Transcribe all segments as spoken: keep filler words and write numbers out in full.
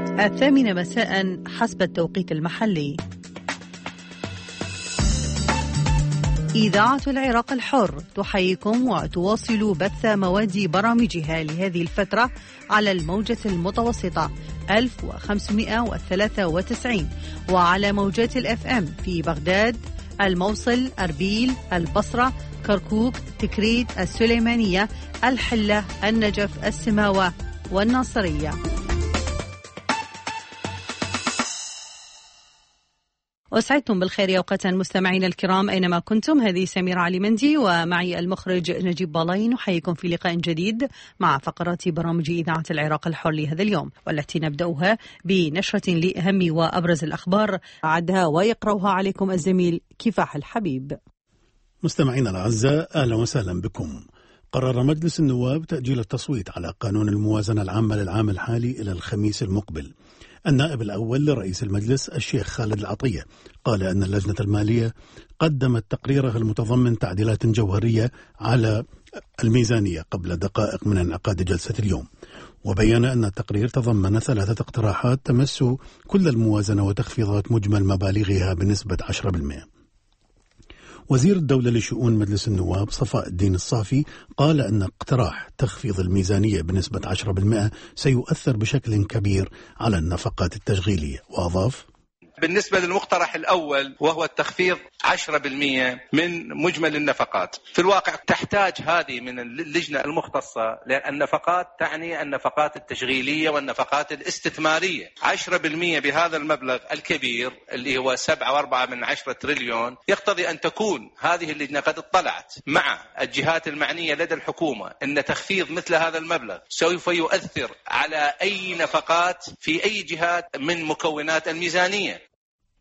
الثامنة مساء حسب التوقيت المحلي. إذاعة العراق الحر تحييكم وتواصل بث مواد برامجها لهذه الفترة على الموجة المتوسطة ألف وخمسمائة وثلاثة وتسعين وعلى موجات الأف أم في بغداد، الموصل، أربيل، البصرة، كركوك، تكريت، السليمانية، الحلة، النجف، السماوة والناصرية. وسعدتم بالخير أوقاتا مستمعين الكرام أينما كنتم. هذه سميرة علي مندي ومعي المخرج نجيب بالي، نحييكم في لقاء جديد مع فقرات برامج إذاعة العراق الحر لهذا اليوم، والتي نبدأها بنشرة لأهم وأبرز الأخبار عدها ويقرأها عليكم الزميل كفاح الحبيب. مستمعينا الأعزاء، أهلا وسهلا بكم. قرر مجلس النواب تأجيل التصويت على قانون الموازنة العامة للعام الحالي إلى الخميس المقبل. النائب الأول لرئيس المجلس الشيخ خالد العطية قال أن اللجنة المالية قدمت تقريرها المتضمن تعديلات جوهرية على الميزانية قبل دقائق من انعقاد جلسة اليوم، وبين أن التقرير تضمن ثلاثة اقتراحات تمس كل الموازنة وتخفيضات مجمل مبالغها بنسبة عشرة بالمئة. وزير الدولة لشؤون مجلس النواب صفاء الدين الصافي قال أن اقتراح تخفيض الميزانية بنسبة عشرة بالمئة سيؤثر بشكل كبير على النفقات التشغيلية، وأضاف: بالنسبة للمقترح الأول وهو التخفيض عشرة بالمئة من مجمل النفقات، في الواقع تحتاج هذه من اللجنة المختصة، لأن النفقات تعني النفقات التشغيلية والنفقات الاستثمارية. عشرة بالمئة بهذا المبلغ الكبير اللي هو سبعة وأربعة من عشرة تريليون يقتضي أن تكون هذه اللجنة قد اطلعت مع الجهات المعنية لدى الحكومة أن تخفيض مثل هذا المبلغ سوف يؤثر على أي نفقات في أي جهات من مكونات الميزانية.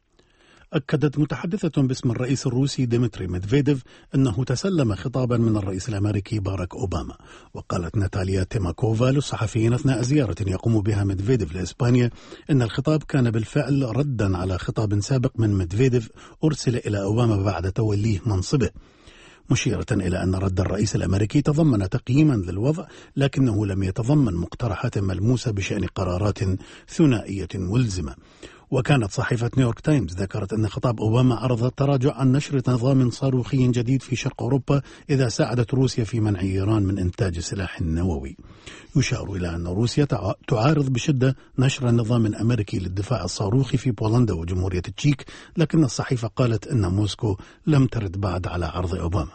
أكدت متحدثة باسم الرئيس الروسي ديمتري ميدفيديف أنه تسلم خطابا من الرئيس الأمريكي باراك أوباما. وقالت ناتاليا تيماكوفا للصحفيين أثناء زيارة يقوم بها ميدفيديف لإسبانيا أن الخطاب كان بالفعل ردا على خطاب سابق من ميدفيديف أرسل إلى أوباما بعد توليه منصبه، مشيرة إلى أن رد الرئيس الأمريكي تضمن تقييما للوضع لكنه لم يتضمن مقترحات ملموسة بشأن قرارات ثنائية ملزمة. وكانت صحيفة نيويورك تايمز ذكرت أن خطاب أوباما عرض التراجع عن نشر نظام صاروخي جديد في شرق أوروبا إذا ساعدت روسيا في منع إيران من إنتاج السلاح النووي. يشار إلى أن روسيا تعارض بشدة نشر النظام الأمريكي للدفاع الصاروخي في بولندا وجمهورية التشيك، لكن الصحيفة قالت أن موسكو لم ترد بعد على عرض أوباما.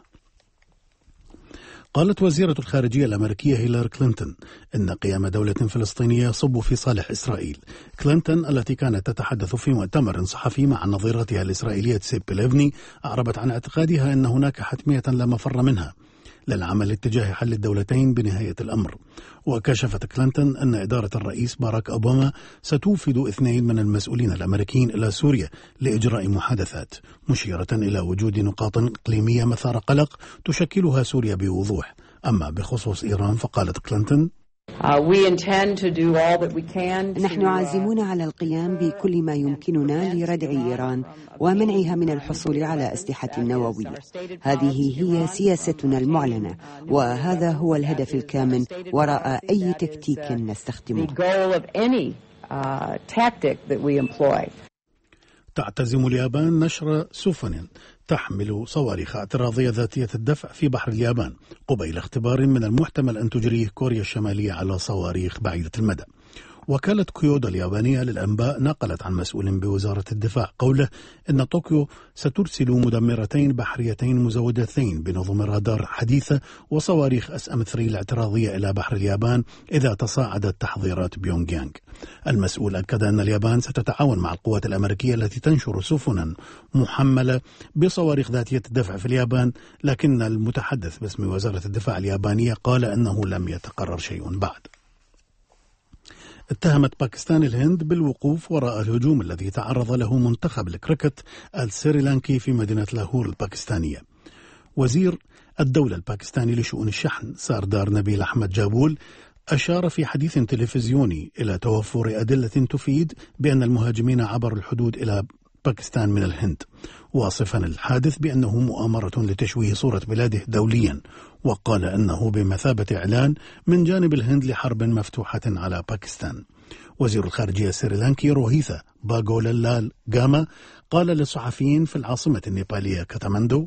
قالت وزيرة الخارجية الأمريكية هيلاري كلينتون إن قيام دولة فلسطينية يصب في صالح إسرائيل. كلينتون التي كانت تتحدث في مؤتمر صحفي مع نظيرتها الإسرائيلية سيبي ليفني أعربت عن اعتقادها أن هناك حتمية لا مفر منها للعمل اتجاه حل الدولتين بنهاية الأمر. وكشفت كلينتون أن إدارة الرئيس باراك أوباما ستوفد اثنين من المسؤولين الأمريكيين إلى سوريا لإجراء محادثات، مشيرة إلى وجود نقاط إقليمية مثار قلق تشكلها سوريا بوضوح. أما بخصوص إيران فقالت كلينتون: نحن عازمون على القيام بكل ما يمكننا لردع إيران ومنعها من الحصول على أسلحة نووية. هذه هي سياستنا المعلنة، وهذا هو الهدف الكامن وراء أي تكتيك نستخدمه. تعتزم اليابان نشر سفن تحمل صواريخ اعتراضية ذاتية الدفع في بحر اليابان قبيل اختبار من المحتمل أن تجريه كوريا الشمالية على صواريخ بعيدة المدى. وكالة كيودو اليابانية للأنباء نقلت عن مسؤول بوزارة الدفاع قوله إن طوكيو سترسل مدمرتين بحريتين مزودتين بنظم رادار حديثة وصواريخ اس ام ثلاثة الاعتراضية إلى بحر اليابان إذا تصاعدت تحضيرات بيونغ يانغ. المسؤول أكد أن اليابان ستتعاون مع القوات الأمريكية التي تنشر سفنا محملة بصواريخ ذاتية الدفع في اليابان، لكن المتحدث باسم وزارة الدفاع اليابانية قال أنه لم يتقرر شيء بعد. اتهمت باكستان الهند بالوقوف وراء الهجوم الذي تعرض له منتخب الكريكت السريلانكي في مدينة لاهور الباكستانية. وزير الدولة الباكستاني لشؤون الشحن ساردار نبيل أحمد جابول أشار في حديث تلفزيوني إلى توفر أدلة تفيد بأن المهاجمين عبروا الحدود إلى باكستان من الهند، واصفا الحادث بأنه مؤامرة لتشويه صورة بلاده دوليا، وقال أنه بمثابة إعلان من جانب الهند لحرب مفتوحة على باكستان. وزير الخارجية السريلانكي روهيثا باغولالال غاما قال للصحفيين في العاصمة النيبالية كاتماندو: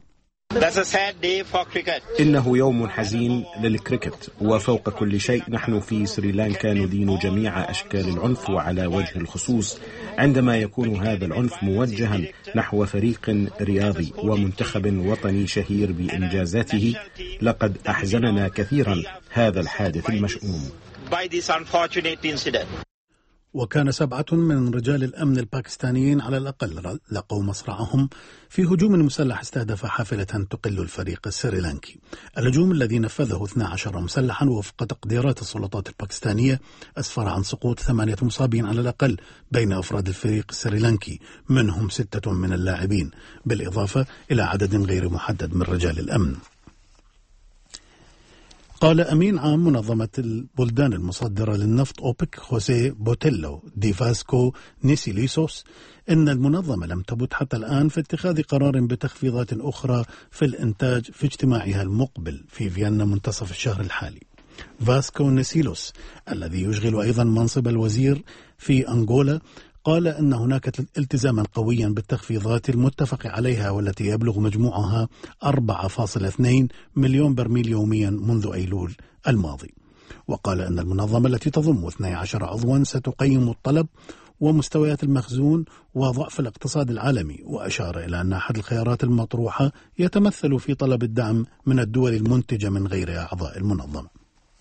إنه يوم حزين للكريكت، وفوق كل شيء نحن في سريلانكا ندين جميع أشكال العنف، وعلى وجه الخصوص عندما يكون هذا العنف موجها نحو فريق رياضي ومنتخب وطني شهير بإنجازاته. لقد أحزننا كثيرا هذا الحادث المشؤوم. وكان سبعة من رجال الأمن الباكستانيين على الأقل لقوا مصرعهم في هجوم مسلح استهدف حافلة تقل الفريق السريلانكي. الهجوم الذي نفذه اثني عشر مسلحا وفق تقديرات السلطات الباكستانية أسفر عن سقوط ثمانية مصابين على الأقل بين أفراد الفريق السريلانكي، منهم ستة من اللاعبين، بالإضافة إلى عدد غير محدد من رجال الأمن. قال أمين عام منظمة البلدان المصدرة للنفط أوبك خوسيه بوتيلو دي فاسكو نيسيليسوس إن المنظمة لم تبت حتى الآن في اتخاذ قرار بتخفيضات أخرى في الإنتاج في اجتماعها المقبل في فيينا منتصف الشهر الحالي. فاسكو نيسيلوس الذي يشغل أيضا منصب الوزير في أنغولا قال أن هناك التزاما قويا بالتخفيضات المتفق عليها والتي يبلغ مجموعها أربعة فاصلة اثنين مليون برميل يوميا منذ أيلول الماضي. وقال أن المنظمة التي تضم اثني عشر عضوا ستقيم الطلب ومستويات المخزون وضعف الاقتصاد العالمي، وأشار إلى أن أحد الخيارات المطروحة يتمثل في طلب الدعم من الدول المنتجة من غير أعضاء المنظمة.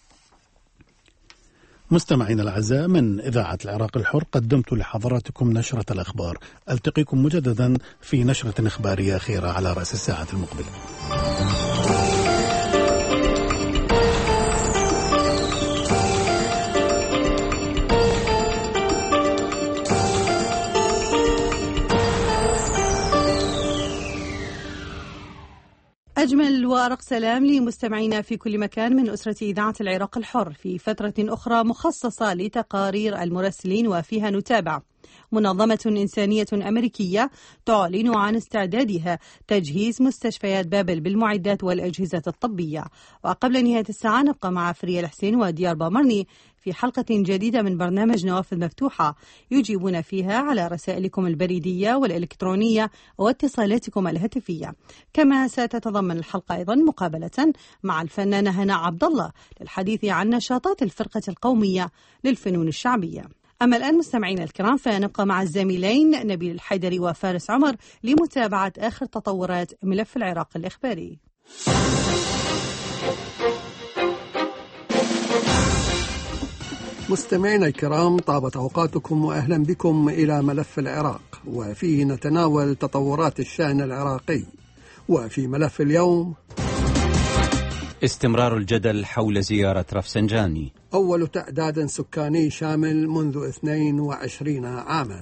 مستمعين الأعزاء، من إذاعة العراق الحر قدمت لحضراتكم نشرة الأخبار. ألتقيكم مجددا في نشرة إخبارية أخيرة على رأس الساعة المقبلة. أجمل وأرق سلام لمستمعينا في كل مكان من أسرة إذاعة العراق الحر في فترة أخرى مخصصة لتقارير المراسلين، وفيها نتابع منظمة إنسانية أمريكية تعلن عن استعدادها تجهيز مستشفيات بابل بالمعدات والأجهزة الطبية. وقبل نهاية الساعة نبقى مع فريال الحسين وديار بامرني في حلقة جديدة من برنامج نوافذ مفتوحة يجيبون فيها على رسائلكم البريدية والإلكترونية واتصالاتكم الهاتفية. كما ستتضمن الحلقة أيضا مقابلة مع الفنانة هناء عبد الله للحديث عن نشاطات الفرقة القومية للفنون الشعبية. أما الآن مستمعينا الكرام فنبقى مع الزميلين نبيل الحيدري وفارس عمر لمتابعة آخر تطورات ملف العراق الإخباري. مستمعينا الكرام، طابت أوقاتكم وأهلا بكم إلى ملف العراق، وفيه نتناول تطورات الشأن العراقي. وفي ملف اليوم: استمرار الجدل حول زيارة رفسنجاني، أول تعداد سكاني شامل منذ اثنين وعشرين عاما.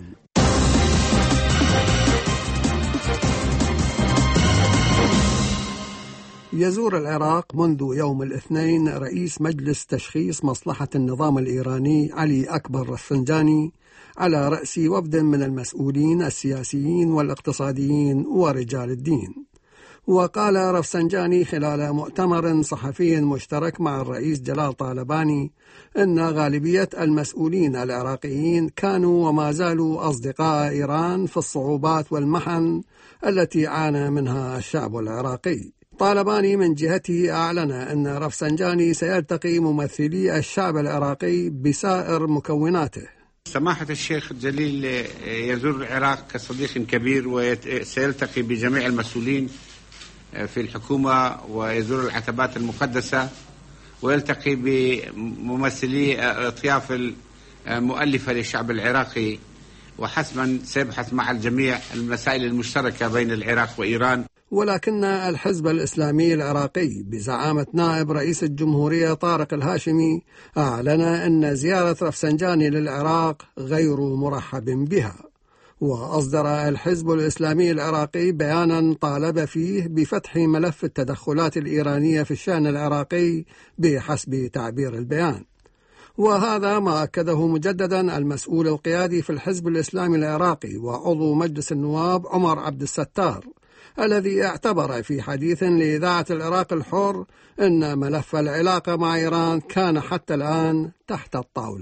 يزور العراق منذ يوم الاثنين رئيس مجلس تشخيص مصلحة النظام الإيراني علي أكبر رفسنجاني على رأس وفد من المسؤولين السياسيين والاقتصاديين ورجال الدين. وقال رفسنجاني خلال مؤتمر صحفي مشترك مع الرئيس جلال طالباني إن غالبية المسؤولين العراقيين كانوا وما زالوا أصدقاء إيران في الصعوبات والمحن التي عانى منها الشعب العراقي. طالباني من جهته أعلن أن رفسنجاني سيلتقي ممثلي الشعب العراقي بسائر مكوناته. سماحة الشيخ جليل يزور العراق كصديق كبير وسيلتقي بجميع المسؤولين في الحكومة ويزور العتبات المقدسة ويلتقي بممثلي أطياف المؤلفة للشعب العراقي، وحسما سيبحث مع الجميع المسائل المشتركة بين العراق وإيران. ولكن الحزب الإسلامي العراقي بزعامة نائب رئيس الجمهورية طارق الهاشمي أعلن أن زيارة رفسنجاني للعراق غير مرحب بها. وأصدر الحزب الإسلامي العراقي بيانا طالب فيه بفتح ملف التدخلات الإيرانية في الشأن العراقي بحسب تعبير البيان. وهذا ما أكده مجددا المسؤول القيادي في الحزب الإسلامي العراقي وعضو مجلس النواب عمر عبد الستار، الذي اعتبر في حديث لإذاعة العراق الحر أن ملف العلاقة مع إيران كان حتى الآن تحت الطاولة.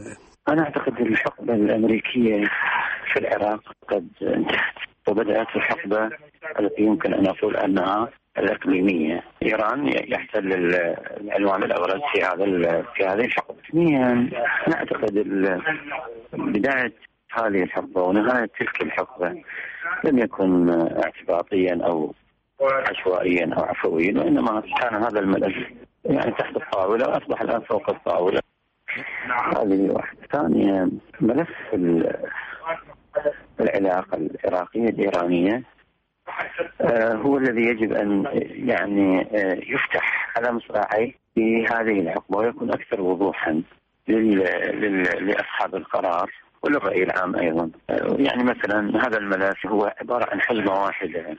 أنا أعتقد الحقبة الأمريكية في العراق قد انتهت، وبدأت الحقبة التي يمكن أن أقول أنها الإقليمية. إيران يحتل العنوان الأول في هذا في هذه الحقبة. ثانيا نعتقد بداية هذه الحقبة ونهاية تلك الحقبة لم يكن اعتباطيا أو عشوائيا أو عفويا، وإنما كان هذا الملف يعني تحت الطاولة وأصبح الآن فوق الطاولة. هذه واحدة. ثانيا ملف العلاقة العراقية الإيرانية هو الذي يجب أن يعني يفتح على مصراعيه في هذه الحقبة ويكون أكثر وضوحا لأصحاب القرار وللرأي العام أيضا. يعني مثلا هذا الملف هو عبارة عن حزمة واحدة: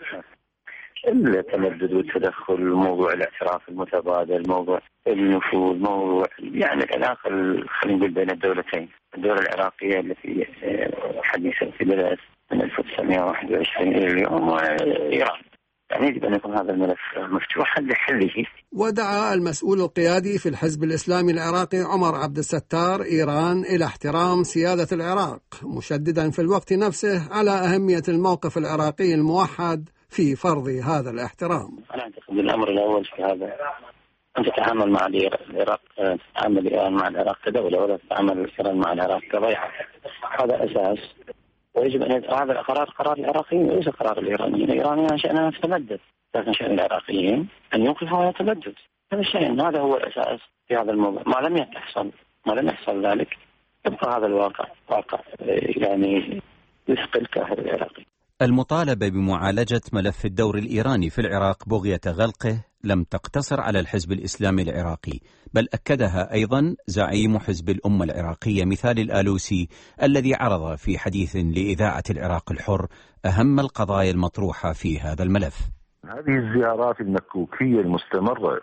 التمدد والتدخل، موضوع الاعتراف المتبادل، موضوع النفوذ، موضوع يعني العلاقة خلينا نقول بين الدولتين، الدولة العراقية التي حديثا في بدأت من ألف وتسعمائة وواحد وعشرين إلى اليوم، وإيران. يعني يجب أن يكون هذا الملف مفتوحا لحله. ودعا المسؤول القيادي في الحزب الإسلامي العراقي عمر عبد الستار إيران إلى احترام سيادة العراق، مشددا في الوقت نفسه على أهمية الموقف العراقي الموحد في فرض هذا الاحترام. أنا أعتقد الأمر الأول في هذا أن تتعامل مع العراق، تتعامل إيران مع العراق كدولة، ولا تتعامل إيران مع العراق كضيعة. هذا أساس، ويجب أن هذا القرار قرار العراقيين وليس قرار الإيرانيين. الإيرانيين شأنها تتمدد، لكن شأن العراقيين أن يوقفوا على التمدد. هذا الشيء، هذا هو الأساس في هذا الموضوع. ما لم يحصل ما لم يحصل ذلك يبقى هذا الواقع واقع يعني يثقل كاهل العراقي. المطالبة بمعالجة ملف الدور الإيراني في العراق بغية غلقه لم تقتصر على الحزب الإسلامي العراقي، بل أكدها أيضا زعيم حزب الأمة العراقية مثال الآلوسي، الذي عرض في حديث لإذاعة العراق الحر أهم القضايا المطروحة في هذا الملف. هذه الزيارات المكوكية المستمرة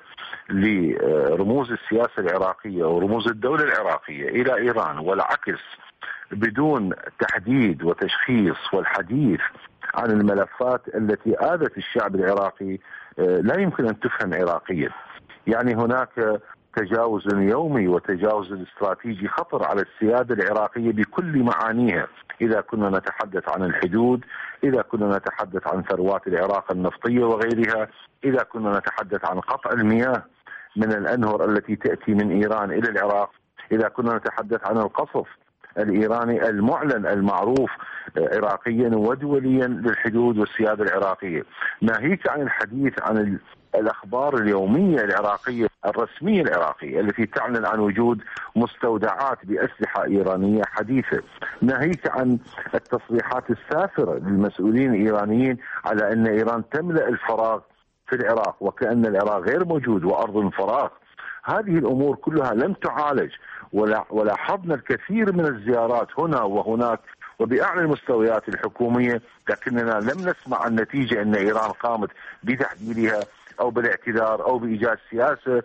لرموز السياسة العراقية ورموز الدولة العراقية إلى إيران والعكس بدون تحديد وتشخيص والحديث عن الملفات التي آذت الشعب العراقي لا يمكن أن تفهم عراقيا. يعني هناك تجاوز يومي وتجاوز استراتيجي خطر على السيادة العراقية بكل معانيها، إذا كنا نتحدث عن الحدود، إذا كنا نتحدث عن ثروات العراق النفطية وغيرها، إذا كنا نتحدث عن قطع المياه من الأنهر التي تأتي من إيران إلى العراق، إذا كنا نتحدث عن القصف الإيراني المعلن المعروف عراقيا ودوليا للحدود والسيادة العراقية، ناهيك عن الحديث عن الأخبار اليومية العراقية الرسمية العراقية التي تعلن عن وجود مستودعات بأسلحة إيرانية حديثة، ناهيك عن التصريحات السافرة للمسؤولين الإيرانيين على أن إيران تملأ الفراغ في العراق وكأن العراق غير موجود وأرض فراغ. هذه الأمور كلها لم تعالج، ولاحظنا الكثير من الزيارات هنا وهناك وبأعلى المستويات الحكومية، لكننا لم نسمع عن نتيجة أن إيران قامت بتحديدها أو بالاعتذار أو بإيجاد سياسة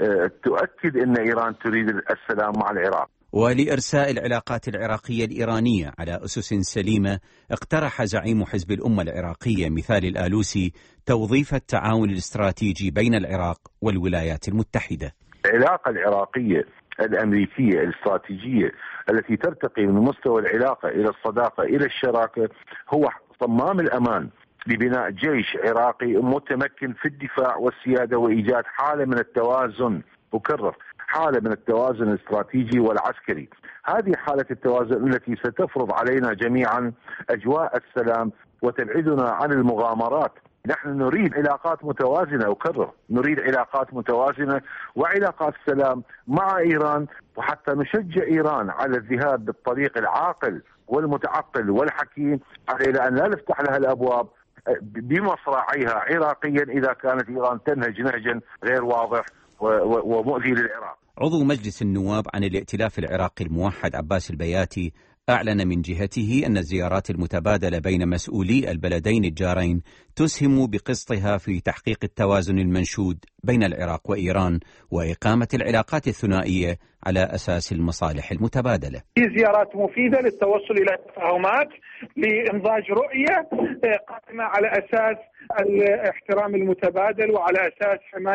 تؤكد أن إيران تريد السلام مع العراق. ولإرساء العلاقات العراقية الإيرانية على أسس سليمة، اقترح زعيم حزب الأمة العراقية مثال الآلوسي توظيف التعاون الاستراتيجي بين العراق والولايات المتحدة. العلاقة العراقية الأمريكية الاستراتيجية التي ترتقي من مستوى العلاقة إلى الصداقة إلى الشراكة هو صمام الأمان لبناء جيش عراقي متمكن في الدفاع والسيادة وإيجاد حالة من التوازن، أكرر حالة من التوازن الاستراتيجي والعسكري. هذه حالة التوازن التي ستفرض علينا جميعا أجواء السلام وتبعدنا عن المغامرات. نحن نريد علاقات متوازنة، أكرر نريد علاقات متوازنة وعلاقات سلام مع إيران، وحتى نشجع إيران على الذهاب بالطريق العاقل والمتعقل والحكيم على أن لا نفتح لها الأبواب بمصراعيها عراقيا إذا كانت إيران تنهج نهجا غير واضح ومؤذي للعراق. عضو مجلس النواب عن الائتلاف العراقي الموحد عباس البياتي أعلن من جهته أن الزيارات المتبادلة بين مسؤولي البلدين الجارين تسهم بقسطها في تحقيق التوازن المنشود بين العراق وإيران وإقامة العلاقات الثنائية على أساس المصالح المتبادلة. هي زيارات مفيدة للتوصل إلى تفاهمات لإنضاج رؤية قائمة على أساس الاحترام المتبادل وعلى أساس حماية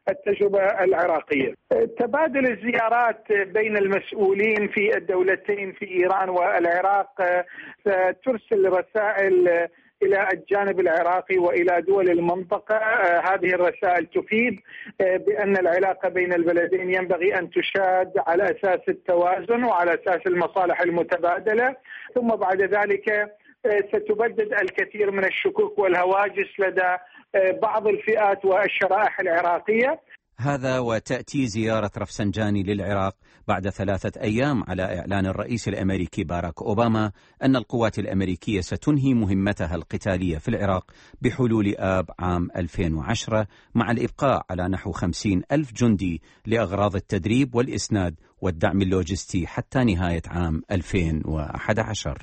التجربة العراقية. تبادل الزيارات بين المسؤولين في الدولتين في إيران والعراق ترسل رسائل إلى الجانب العراقي وإلى دول المنطقة. هذه الرسائل تفيد بأن العلاقة بين البلدين ينبغي أن تشاد على أساس التوازن وعلى أساس المصالح المتبادلة، ثم بعد ذلك ستبدد الكثير من الشكوك والهواجس لدى بعض الفئات والشرائح العراقية. هذا وتأتي زيارة رفسنجاني للعراق بعد ثلاثة أيام على إعلان الرئيس الأمريكي باراك أوباما أن القوات الأمريكية ستنهي مهمتها القتالية في العراق بحلول آب عام ألفين وعشرة، مع الإبقاء على نحو خمسين ألف جندي لأغراض التدريب والإسناد والدعم اللوجستي حتى نهاية عام ألفين وأحد عشر.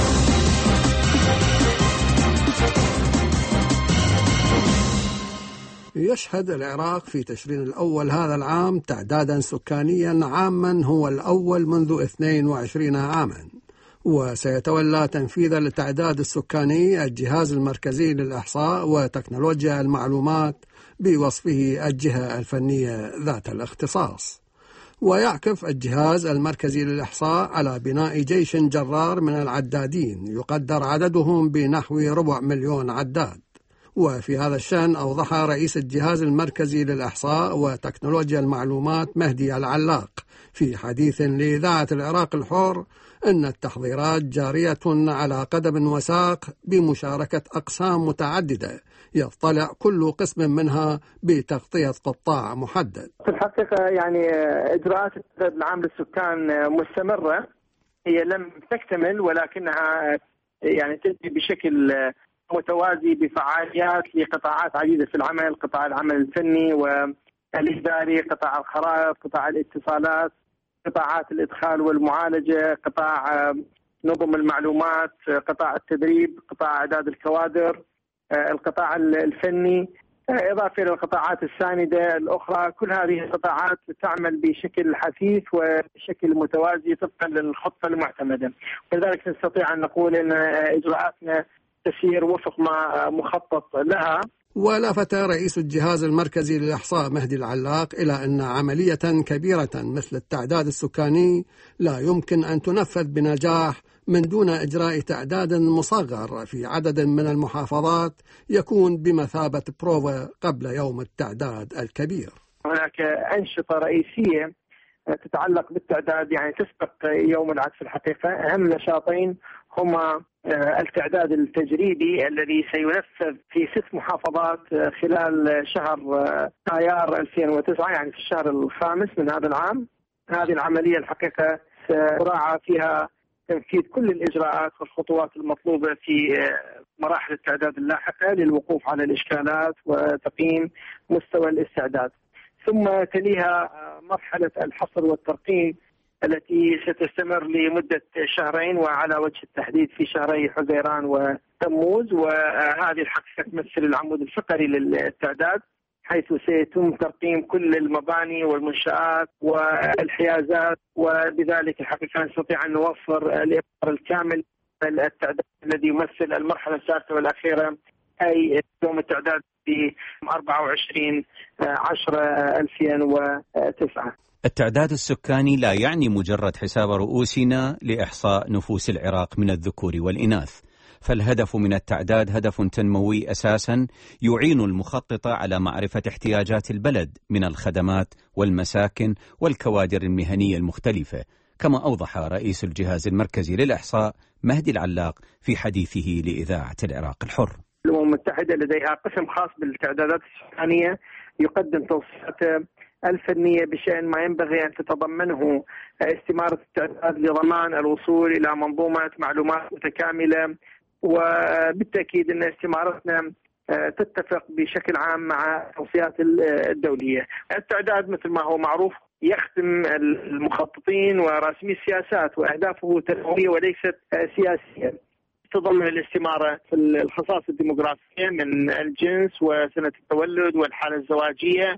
يشهد العراق في تشرين الأول هذا العام تعدادا سكانيا عاما هو الأول منذ اثنين وعشرين عاما، وسيتولى تنفيذ التعداد السكاني الجهاز المركزي للإحصاء وتكنولوجيا المعلومات بوصفه الجهة الفنية ذات الاختصاص. ويعكف الجهاز المركزي للإحصاء على بناء جيش جرار من العدادين يقدر عددهم بنحو ربع مليون عداد. وفي هذا الشأن أوضح رئيس الجهاز المركزي للإحصاء وتكنولوجيا المعلومات مهدي العلاق في حديث لإذاعة العراق الحر أن التحضيرات جارية على قدم وساق بمشاركة أقسام متعددة يطلع كل قسم منها بتغطية قطاع محدد. في الحقيقة يعني إجراءات التعداد العام للسكان مستمرة، هي لم تكتمل ولكنها يعني تجري بشكل متوازي بفعاليات لقطاعات عديدة في العمل، قطاع العمل الفني والإداري، قطاع الخرائط، قطاع الاتصالات، قطاعات الإدخال والمعالجة، قطاع نظم المعلومات، قطاع التدريب، قطاع إعداد الكوادر، القطاع الفني، إضافة إلى القطاعات الساندة الأخرى. كل هذه القطاعات تعمل بشكل حثيث وبشكل متوازي طبقا للخطة المعتمدة، ولذلك نستطيع أن نقول أن إجراءاتنا تسير وفق ما مخطط لها. ولفت رئيس الجهاز المركزي للإحصاء مهدي العلاق إلى أن عملية كبيرة مثل التعداد السكاني لا يمكن أن تنفذ بنجاح من دون إجراء تعداد مصغر في عدد من المحافظات يكون بمثابة بروفا قبل يوم التعداد الكبير. هناك أنشطة رئيسية تتعلق بالتعداد يعني تسبق يوم العد في الحقيقة. أهم نشاطين هما التعداد التجريبي الذي سينفذ في ست محافظات خلال شهر آيار ألفين وتسعة، يعني في الشهر الخامس من هذا العام. هذه العملية الحقيقة سيراعى فيها تنفيذ كل الإجراءات والخطوات المطلوبة في مراحل التعداد اللاحقة للوقوف على الإشكالات وتقييم مستوى الاستعداد. ثم تليها مرحلة الحصر والترقيم التي ستستمر لمدة شهرين، وعلى وجه التحديد في شهري حزيران وتموز، وهذه الحقيقة تمثل العمود الفقري للتعداد، حيث سيتم ترقيم كل المباني والمنشآت والحيازات، وبذلك الحقيقة نستطيع أن نوفر الإطار الكامل للتعداد الذي يمثل المرحلة الثالثة والأخيرة، أي يوم التعداد في أربعة وعشرين عشرة ألفين وتسعة. التعداد السكاني لا يعني مجرد حساب رؤوسنا لإحصاء نفوس العراق من الذكور والإناث، فالهدف من التعداد هدف تنموي أساسا يعين المخطط على معرفة احتياجات البلد من الخدمات والمساكن والكوادر المهنية المختلفة، كما أوضح رئيس الجهاز المركزي للإحصاء مهدي العلاق في حديثه لإذاعة العراق الحر. الأمم المتحدة لديها قسم خاص بالتعدادات السكانية يقدم توصيات الفنية بشأن ما ينبغي أن تتضمنه استمارة التعداد لضمان الوصول إلى منظومة معلومات متكاملة، وبالتأكيد أن استمارتنا تتفق بشكل عام مع التوصيات الدولية. التعداد مثل ما هو معروف يخدم المخططين وراسمي السياسات، وأهدافه تنموية وليست سياسية. تضمن الاستمارة في الخصائص الديموغرافية من الجنس وسنة التولد والحالة الزواجية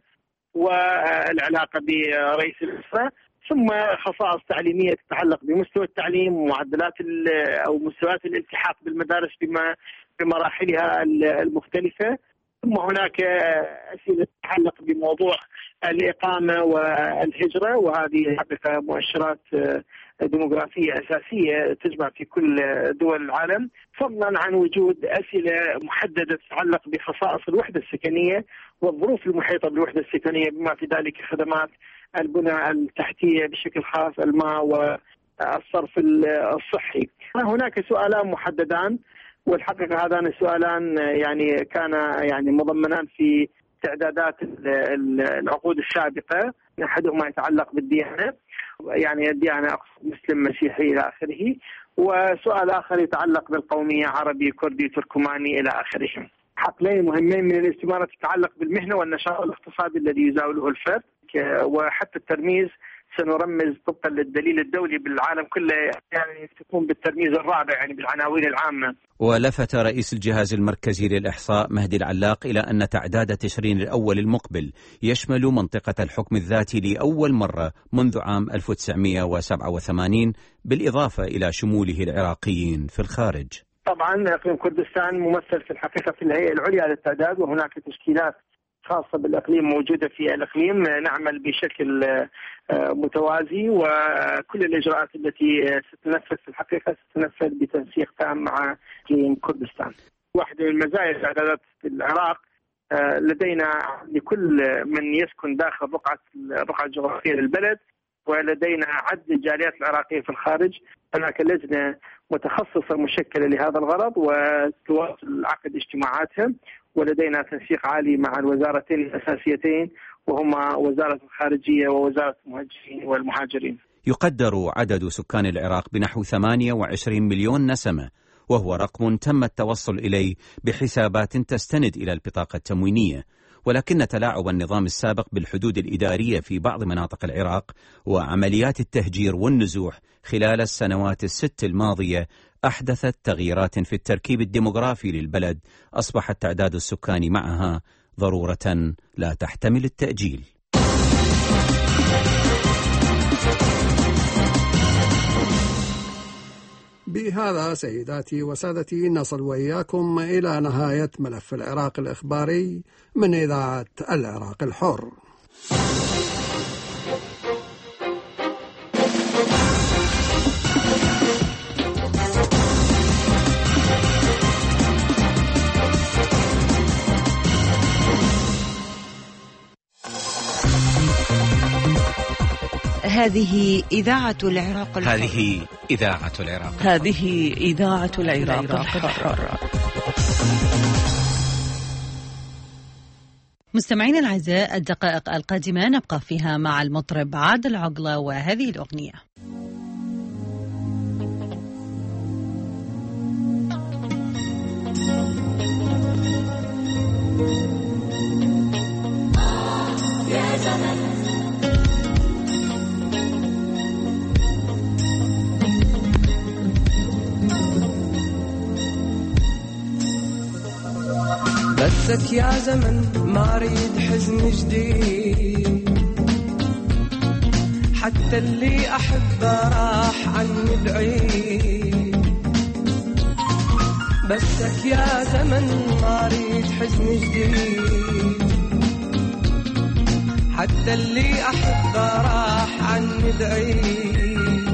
والعلاقة برئيس الأسرة، ثم خصائص تعليمية تتعلق بمستوى التعليم ومعدلات أو مستويات الالتحاق بالمدارس بما بمراحلها المختلفة، ثم هناك أسئلة تتعلق بموضوع الإقامة والهجرة، وهذه حقيقة مؤشرات ديموغرافية أساسية تجمع في كل دول العالم، فضلا عن وجود أسئلة محددة تتعلق بخصائص الوحدة السكنية والظروف المحيطة بالوحدة السكنية، بما في ذلك خدمات البنى التحتية بشكل خاص، الماء والصرف الصحي. هناك سؤالان محددان، والحقيقة هذان السؤالان يعني كان يعني مضمنان في تعدادات العقود السابقة. أحدهما يتعلق بالديانة، يعني الديانة أقصد مسلم مسيحي إلى آخره، وسؤال آخر يتعلق بالقومية عربي كردي تركماني إلى آخره. حقلين مهمين من الاستمارة تتعلق بالمهنة والنشاط الاقتصادي الذي يزاوله الفرد، وحتى الترميز سنرمز طبقا للدليل الدولي بالعالم كله، يعني تكون بالترميز الرابع يعني بالعناوين العامة. ولفت رئيس الجهاز المركزي للإحصاء مهدي العلاق إلى أن تعداد تشرين الأول المقبل يشمل منطقة الحكم الذاتي لأول مرة منذ عام ألف وتسعمئة وسبعة وثمانين، بالإضافة إلى شموله العراقيين في الخارج. طبعا إقليم كردستان ممثل في الحقيقة في الهيئة العليا للتعداد، وهناك تشكيلات خاصة بالإقليم موجودة في الإقليم. نعمل بشكل متوازي، وكل الإجراءات التي ستنفذ في الحقيقة ستنفذ بتنسيق تام مع إقليم كردستان. واحدة من مزايا الإعدادات في العراق لدينا لكل من يسكن داخل رقعة الرقعة الجغرافية للبلد، ولدينا عد الجاليات العراقية في الخارج. هناك لجنة متخصصة مشكلة لهذا الغرض وتواصل عقد اجتماعاتها، ولدينا تنسيق عالي مع الوزارتين الأساسيتين وهما وزارة الخارجية ووزارة المهاجرين والمهاجرين. يقدر عدد سكان العراق بنحو ثمانية وعشرين مليون نسمة، وهو رقم تم التوصل إليه بحسابات تستند إلى البطاقة التموينية، ولكن تلاعب النظام السابق بالحدود الإدارية في بعض مناطق العراق وعمليات التهجير والنزوح خلال السنوات الست الماضية أحدثت تغييرات في التركيب الديموغرافي للبلد، أصبح التعداد السكاني معها ضرورة لا تحتمل التأجيل. بهذا سيداتي وسادتي نصل وإياكم إلى نهاية ملف العراق الإخباري من إذاعة العراق الحر. هذه إذاعة العراق الحر. هذه إذاعة العراق هذه إذاعة العراق الحر. مستمعين الأعزاء، الدقائق القادمة نبقى فيها مع المطرب عادل عقلة وهذه الأغنية. يا زمن بسك يا زمن ما اريد حزن جديد، حتى اللي احبه راح عني بعيد. بسك يا زمن ما اريد حزن جديد، حتى اللي احبه راح عني بعيد.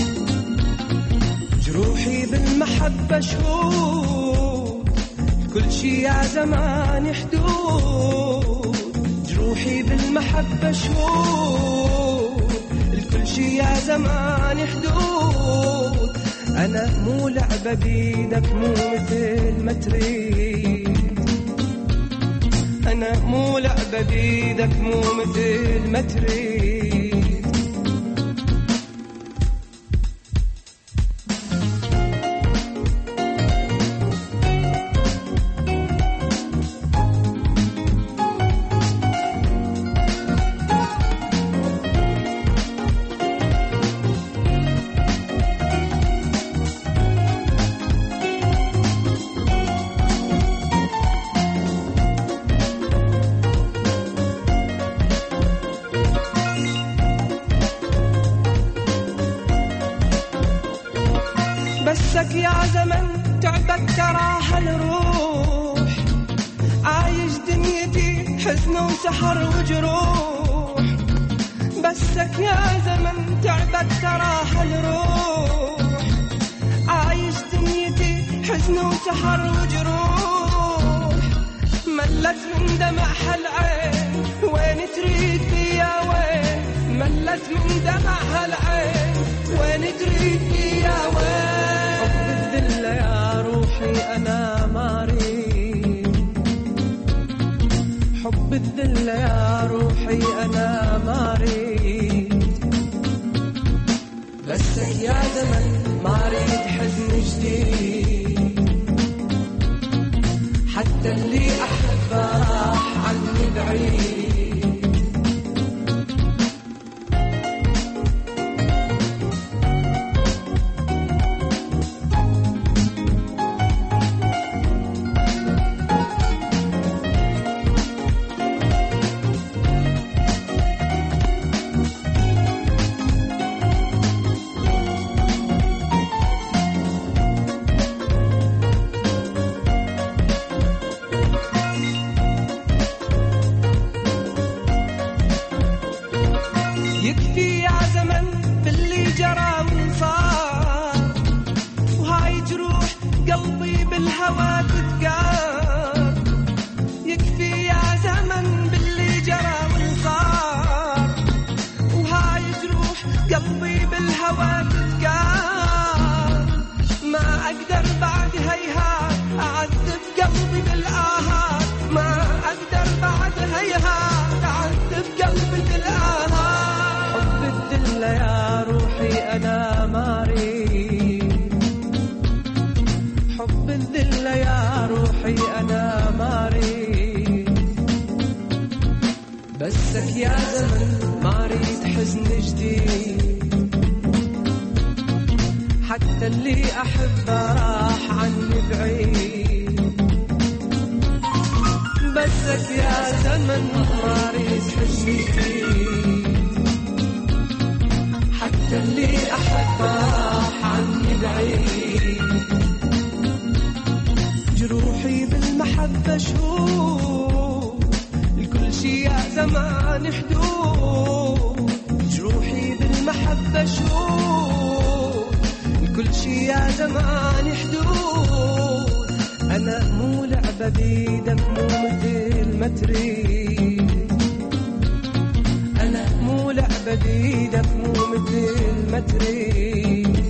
جروحي بالمحبه شهود، كل شي يا زمان حدود. جروحي بالمحبة شهود، الكل شي يا زمان حدود. أنا مو لعبة بيدك مو مثل ما تريد، أنا مو لعبة بيدك مو مثل ما تريد. بسك يا زمن تعبك تراها الروح، عايش دنيتي حزن وسحر وجروح، بسك يا زمن تعبت تراها الروح. عايش دنيتي حزن وسحر وجروح، ملت من دمعها العين وين تريد بي يا وين، ملت من دمعها العين وين تريد بي يا وين. حب الذل يا روحي أنا ما أريد، حب الذل يا روحي أنا ما أريد، بسك يا زمن ما أريد حزن جديد، حتى اللي أحبه راح عني بعيد. بسك يا زمن ما أريد حزن جديد، حتى اللي أحبه راح عني بعيد. بسك يا زمن ما أريد حزن جديد، حتى اللي أحبه راح عني بعيد. جروحي بالمحبة شهود، الكل شي يا زمان حدود. جروحي بالمحبة شهود، الكل شي يا زمان حدود. أنا مو لعبة بيدك مو مثل ما تريد، أنا مو لعبة بيدك مو مثل ما تريد.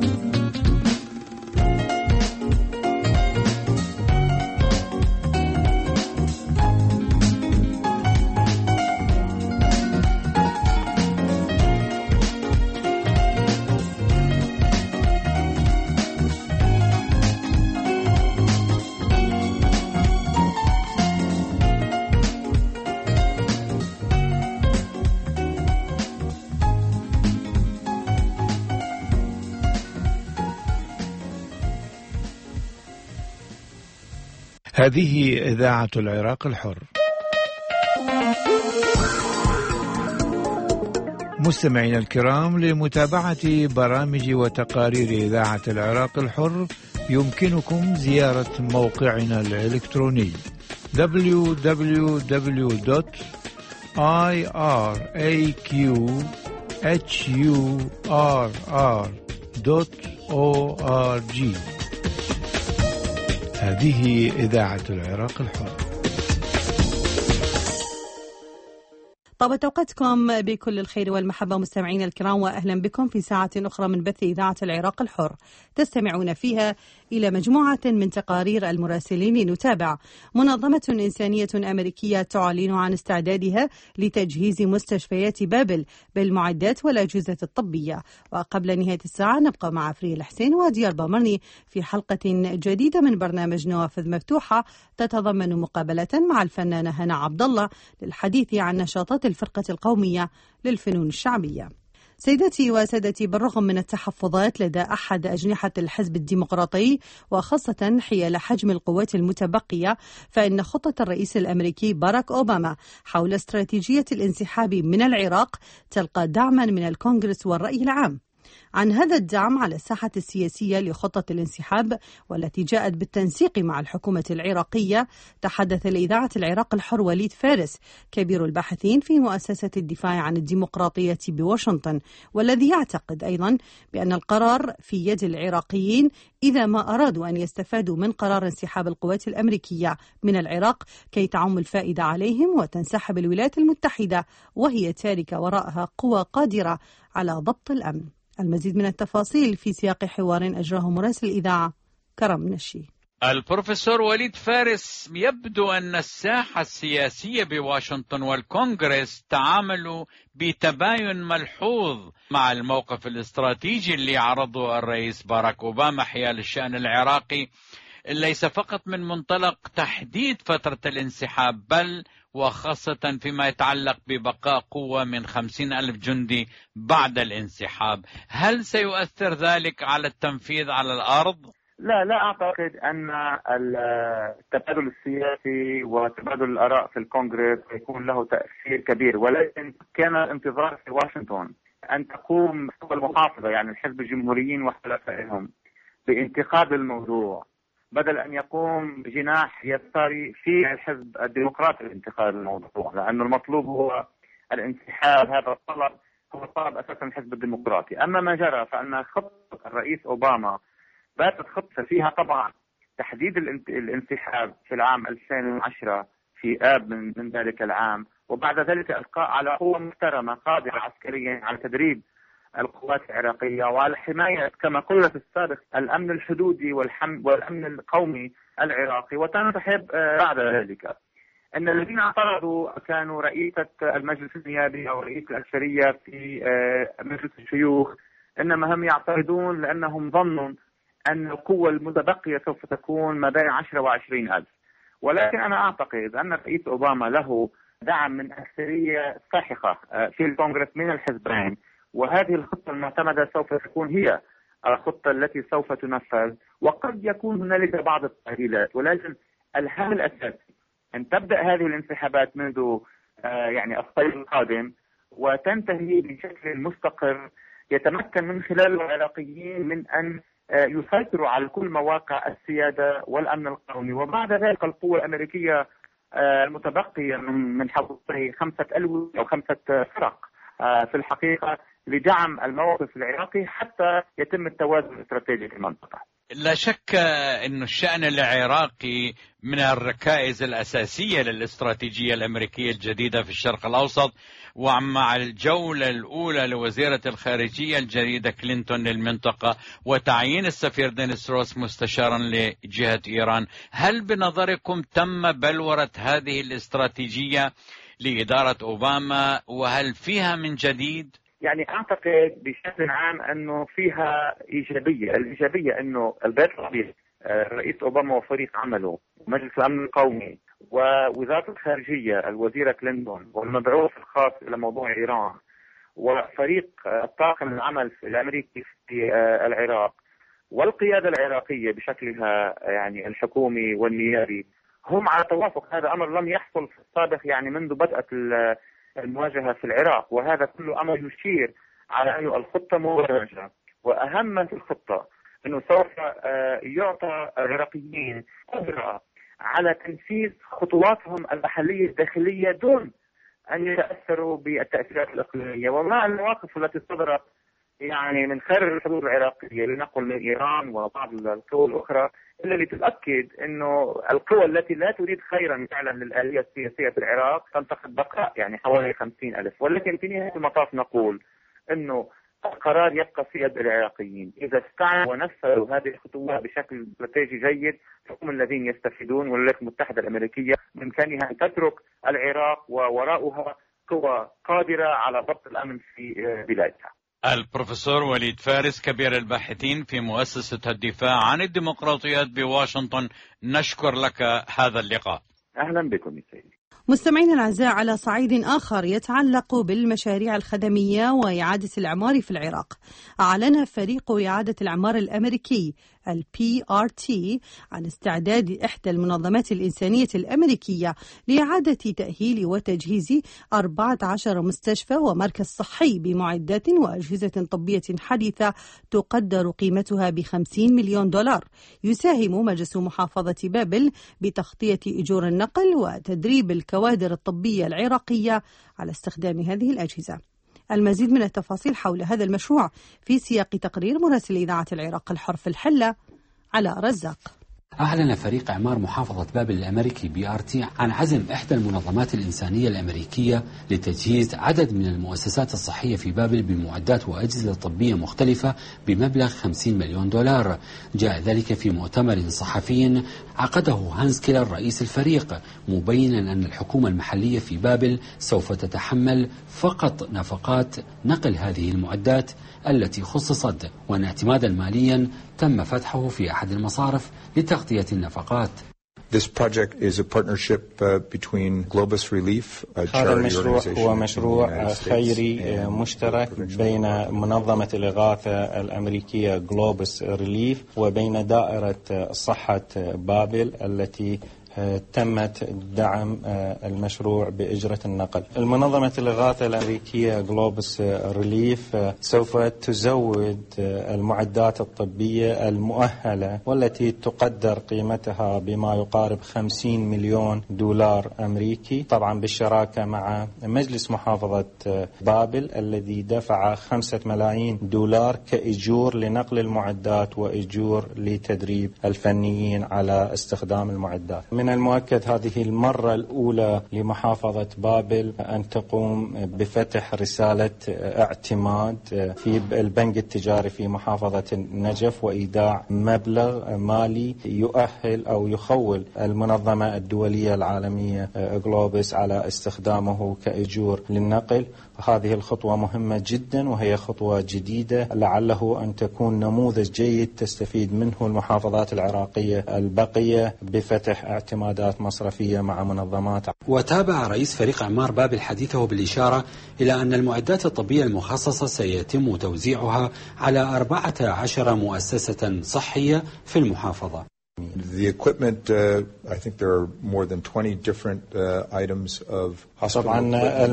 هذه إذاعة العراق الحر. مستمعينا الكرام، لمتابعة برامج وتقارير إذاعة العراق الحر يمكنكم زيارة موقعنا الإلكتروني دبليو دبليو دبليو دوت آي آر إيه كيو إتش يو آر آر دوت أو آر جي. هذه إذاعة العراق الحر. طابت أوقاتكم بكل الخير والمحبة مستمعين الكرام، وأهلا بكم في ساعة أخرى من بث إذاعة العراق الحر، تستمعون فيها إلى مجموعة من تقارير المراسلين. نتابع منظمة إنسانية أمريكية تعلن عن استعدادها لتجهيز مستشفيات بابل بالمعدات والأجهزة الطبية. وقبل نهاية الساعة نبقى مع فري الحسين وديار بامرني في حلقة جديدة من برنامج نوافذ مفتوحة تتضمن مقابلة مع الفنانة هنا عبد الله للحديث عن نشاطات الفرقة القومية للفنون الشعبية. سيداتي وسادتي، بالرغم من التحفظات لدى أحد أجنحة الحزب الديمقراطي وخاصة حيال حجم القوات المتبقية، فإن خطة الرئيس الأمريكي باراك أوباما حول استراتيجية الانسحاب من العراق تلقى دعما من الكونغرس والرأي العام. عن هذا الدعم على الساحة السياسية لخطة الانسحاب والتي جاءت بالتنسيق مع الحكومة العراقية تحدث لإذاعة العراق الحر وليد فارس كبير الباحثين في مؤسسة الدفاع عن الديمقراطية بواشنطن، والذي يعتقد أيضا بأن القرار في يد العراقيين إذا ما أرادوا أن يستفادوا من قرار انسحاب القوات الأمريكية من العراق كي تعم الفائدة عليهم وتنسحب الولايات المتحدة وهي تاركة وراءها قوى قادرة على ضبط الأمن. المزيد من التفاصيل في سياق حوار أجراه مراسل الإذاعة كرم نشي. البروفيسور وليد فارس، يبدو أن الساحة السياسية بواشنطن والكونغرس تعاملوا بتباين ملحوظ مع الموقف الاستراتيجي اللي عرضه الرئيس باراك أوباما حيال الشأن العراقي، ليس فقط من منطلق تحديد فترة الانسحاب بل وخاصة فيما يتعلق ببقاء قوة من خمسين ألف جندي بعد الانسحاب. هل سيؤثر ذلك على التنفيذ على الأرض؟ لا لا أعتقد أن التبادل السياسي وتبادل الآراء في الكونغرس يكون له تأثير كبير، ولكن كان الانتظار في واشنطن أن تقوم المحافظة يعني الحزب الجمهوريين وحلفائهم بانتقاد الموضوع بدل أن يقوم بجناح يساري في الحزب الديمقراطي لانتقاد الموضوع، لأن المطلوب هو الانسحاب. هذا الطلب هو طلب أساسا الحزب الديمقراطي. أما ما جرى فأن خطة الرئيس أوباما باتت خطة فيها طبعا تحديد الانسحاب في العام ألفين وعشرة في آب من, من ذلك العام، وبعد ذلك القاء على قوة محترمة قادرة عسكريا على تدريب القوات العراقية وعلى حماية كما قلنا في السابق الأمن الحدودي والحم والأمن القومي العراقي. وتنسحب بعد ذلك أن الذين اعترضوا كانوا رئيسة المجلس النيابي أو رئيس الأكثرية في مجلس الشيوخ، إنما هم يعترضون لأنهم ظنوا أن القوة المتبقية سوف تكون ما بين عشرة وعشرين ألف. ولكن أنا أعتقد أن الرئيس أوباما له دعم من أكثرية ساحقة في الكونغرس من الحزبين، وهذه الخطة المعتمدة سوف تكون هي الخطة التي سوف تنفذ، وقد يكون هنالك بعض التعديلات، ولكن الهم الأساسي أن تبدأ هذه الانسحابات منذ يعني الصيف القادم وتنتهي بشكل مستقر يتمكن من خلاله العراقيين من أن يسيطروا على كل مواقع السيادة والأمن القومي. وبعد ذلك القوة الأمريكية المتبقية من حوالي خمسة ألوية أو خمسة فرق في الحقيقة لدعم الموقف العراقي حتى يتم التوازن الاستراتيجي في المنطقة. لا شك أن الشأن العراقي من الركائز الأساسية للاستراتيجية الأمريكية الجديدة في الشرق الأوسط، ومع الجولة الأولى لوزيرة الخارجية الجديدة كلينتون للمنطقة وتعيين السفير دينيس روس مستشارا لجهة إيران، هل بنظركم تم بلورة هذه الاستراتيجية لإدارة أوباما وهل فيها من جديد؟ يعني أعتقد بشكل عام أنه فيها إيجابية. الإيجابية أنه البيت الأبيض الرئيس أوباما وفريق عمله ومجلس الأمن القومي ووزارة الخارجية الوزيرة كلينتون والمبعوث الخاص إلى موضوع إيران وفريق الطاقم العمل الأمريكي في العراق والقيادة العراقية بشكلها يعني الحكومي والنيابي هم على توافق. هذا أمر لم يحصل في السابق يعني منذ بدأت المواجهة في العراق، وهذا كله أمر يشير على أن الخطة مدرجة، وأهم ما في الخطة أنه سوف يعطى العراقيين قدرة على تنفيذ خطواتهم المحلية الداخلية دون أن يتأثروا بالتأثيرات الإقليمية. ومع المواقف التي صدرت يعني من خارج الحدود العراقية لنقل من إيران وبعض القوى الأخرى إلا لتؤكد أنه القوى التي لا تريد خيرا فعلا للآلية السياسية في العراق تنتقد بقاء يعني حوالي خمسين ألف. ولكن في نهاية المطاف نقول أنه القرار يبقى في يد العراقيين. إذا استعنوا ونفذوا هذه الخطوات بشكل استراتيجي جيد فهم الذين يستفيدون، والولايات المتحدة الأمريكية بإمكانها أن تترك العراق ووراءها قوى قادرة على ضبط الأمن في بلادها. البروفيسور وليد فارس كبير الباحثين في مؤسسة الدفاع عن الديمقراطيات بواشنطن، نشكر لك هذا اللقاء. أهلا بكم يا سيدي. مستمعينا الأعزاء، على صعيد آخر يتعلق بالمشاريع الخدمية وإعادة الإعمار في العراق، أعلن فريق إعادة الإعمار الأمريكي ال بي آر تي عن استعداد إحدى المنظمات الإنسانية الأمريكية لإعادة تأهيل وتجهيز أربعة عشر مستشفى ومركز صحي بمعدات وأجهزة طبية حديثة تقدر قيمتها بخمسين مليون دولار. يساهم مجلس محافظة بابل بتغطية أجور النقل وتدريب الكوادر الطبية العراقية على استخدام هذه الأجهزة. المزيد من التفاصيل حول هذا المشروع في سياق تقرير مراسل إذاعة العراق الحر في الحلة على رزاق. أعلن فريق إعمار محافظة بابل الأمريكي بي آر تي عن عزم إحدى المنظمات الإنسانية الأمريكية لتجهيز عدد من المؤسسات الصحية في بابل بمعدات وأجهزة طبية مختلفة بمبلغ خمسين مليون دولار. جاء ذلك في مؤتمر صحفي عقده هانس كيلر رئيس الفريق، مبينا أن الحكومة المحلية في بابل سوف تتحمل فقط نفقات نقل هذه المعدات التي خصصت، وأن اعتمادا ماليا تم فتحه في أحد المصارف لتغطية النفقات. This project is a partnership uh, between Globus Relief, a هذا charity المشروع organization هو مشروع خيري مشترك بين منظمة الإغاثة الأمريكية Globus Relief وبين دائرة صحة بابل التي تمت دعم المشروع بإجرة النقل. المنظمة الإغاثة الأمريكية جلوبس ريليف سوف تزود المعدات الطبية المؤهلة والتي تقدر قيمتها بما يقارب خمسين مليون دولار أمريكي، طبعا بالشراكة مع مجلس محافظة بابل الذي دفع خمسة ملايين دولار كإجور لنقل المعدات وإجور لتدريب الفنيين على استخدام المعدات. من المؤكد هذه المرة الأولى لمحافظة بابل أن تقوم بفتح رسالة اعتماد في البنك التجاري في محافظة النجف وإيداع مبلغ مالي يؤهل أو يخول المنظمة الدولية العالمية جلوبس على استخدامه كأجور للنقل. هذه الخطوة مهمة جدا وهي خطوة جديدة لعله أن تكون نموذج جيد تستفيد منه المحافظات العراقية البقية بفتح اعتمادات مصرفية مع منظمات. وتابع رئيس فريق إعمار بابل حديثه بالإشارة إلى أن المعدات الطبية المخصصة سيتم توزيعها على أربعة عشر مؤسسة صحية في المحافظة. The equipment, uh, I think there are more than twenty different uh, items of hospital. طبعا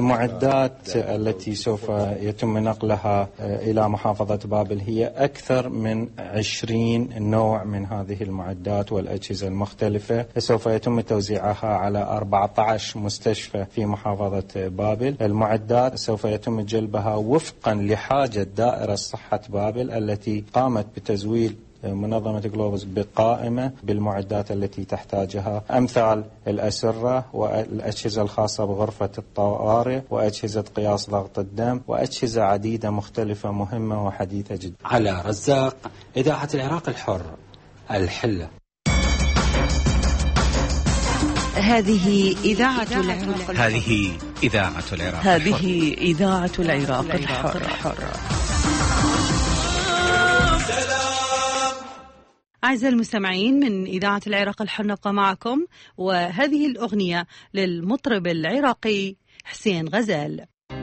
المعدات التي سوف يتم نقلها إلى محافظة بابل هي أكثر من عشرين نوع من هذه المعدات والأجهزة المختلفة، سوف يتم توزيعها على أربعة عشر مستشفى في محافظة بابل. المعدات سوف يتم جلبها وفقا لحاجة دائرة صحة بابل التي قامت بتزويل منظمة جلوبس بقائمة بالمعدات التي تحتاجها، أمثال الأسرة والأجهزة الخاصة بغرفة الطوارئ وأجهزة قياس ضغط الدم وأجهزة عديدة مختلفة مهمة وحديثة جدا. على رزاق، إذاعة العراق الحر، الحلة. هذه إذاعة العراق الحر. هذه إذاعة العراق هذه إذاعة العراق الحر. أعزائي المستمعين من إذاعة العراق الحر نبقى معكم، وهذه الأغنية للمطرب العراقي حسين غزال.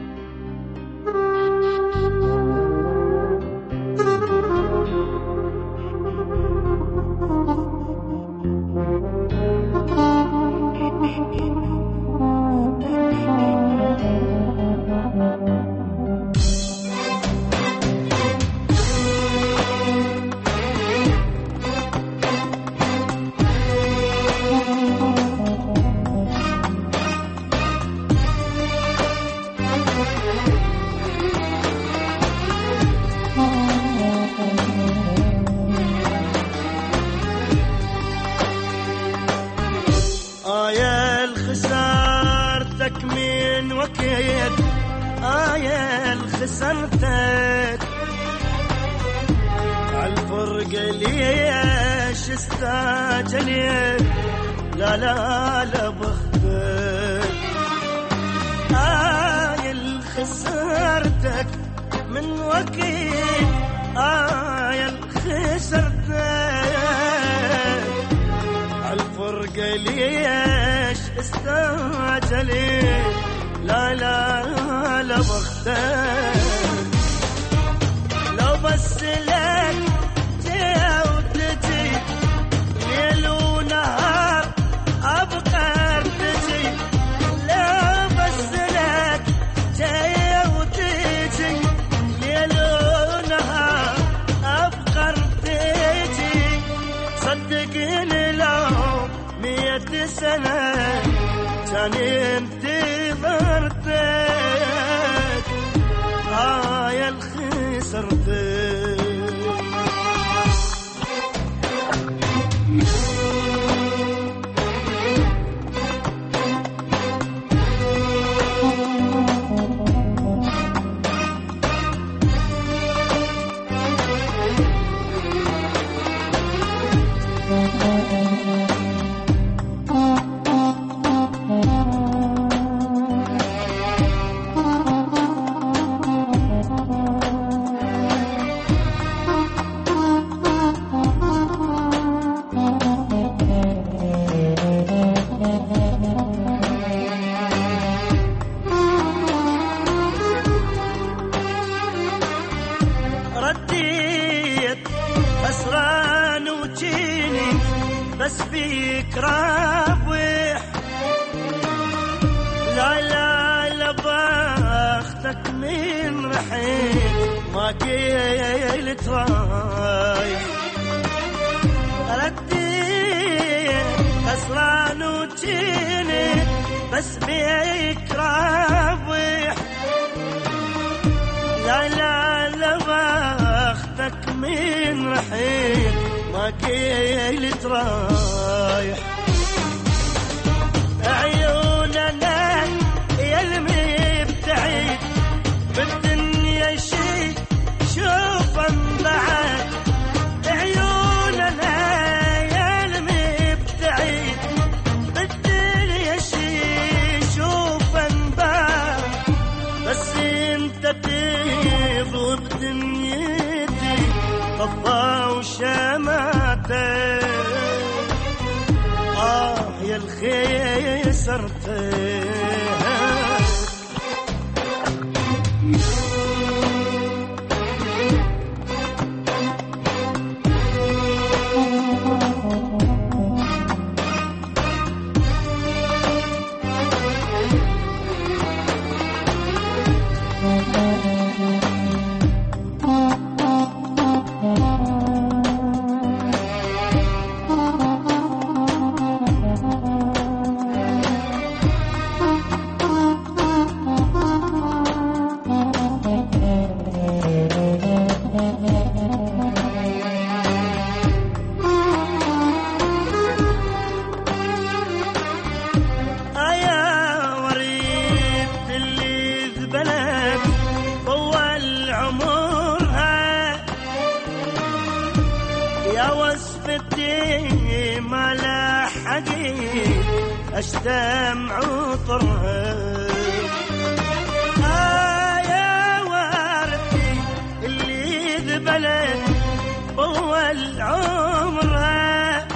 من وكيد آية خسرتك عالفرق ليش استعجلت لا لا لا بختك آية خسرتك من وكيد آية خسرتك عالفرق ليش استعجلت لا لا لا بختك لو بس لك جاء وتجي صدقني لو مية سنة كان انتظرتك آه يا الخسرتك. رديت خسران وجيني بس فيك رابح، لا لا لا بختك من رحيت ما قيلت رايح. رديت خسران وجيني بس فيك رابح، لا لا لا بختك من رحيل ما قيلت رايح. عيوننا يلمي بتعيد بالدنيا شي شوف انبعد، عيوننا يلمي بتعيد بالدنيا شي شوف انبعد، بس انت تغيب وبدنيتي طفى وشماتك آه يا الخسرتك. أشتم عطرها آه يا وردي اللي ذبلت طول عمرها،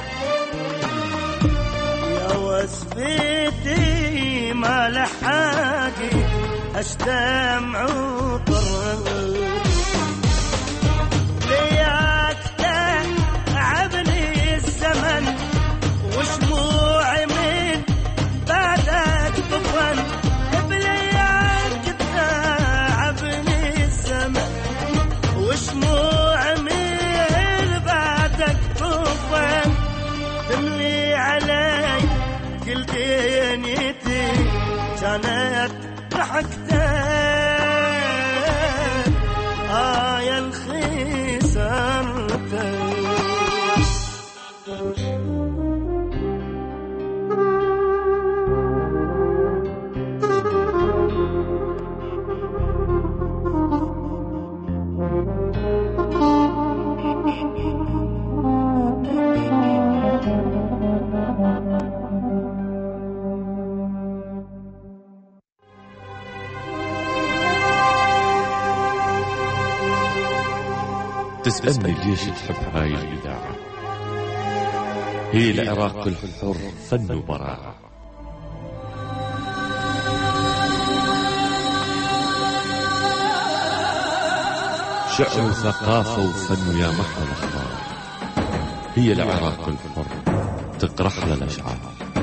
يا وصفتي ما لحقي أشتم عطرها. لياك تعبني الزمن وشموعي من بعدك طفن، بلياك تعبني الزمن وشموعي من بعدك طفن، تملي علي كل دنيتي كانت ضحكتك آه يا الخسرتك. تسألني ليش تحب هاي الإذاعة؟ هي العراق الحر فن وبراعة. شعر وثقافة وفن يا محو الأخبار. هي العراق الحر تطرح لنا الأشعار.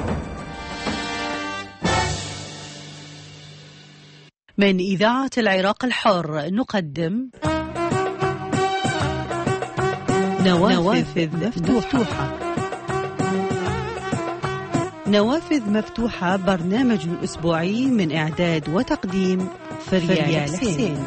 من إذاعة العراق الحر نقدم نوافذ مفتوحة. نوافذ مفتوحة، برنامج أسبوعي من إعداد وتقديم فريال حسين.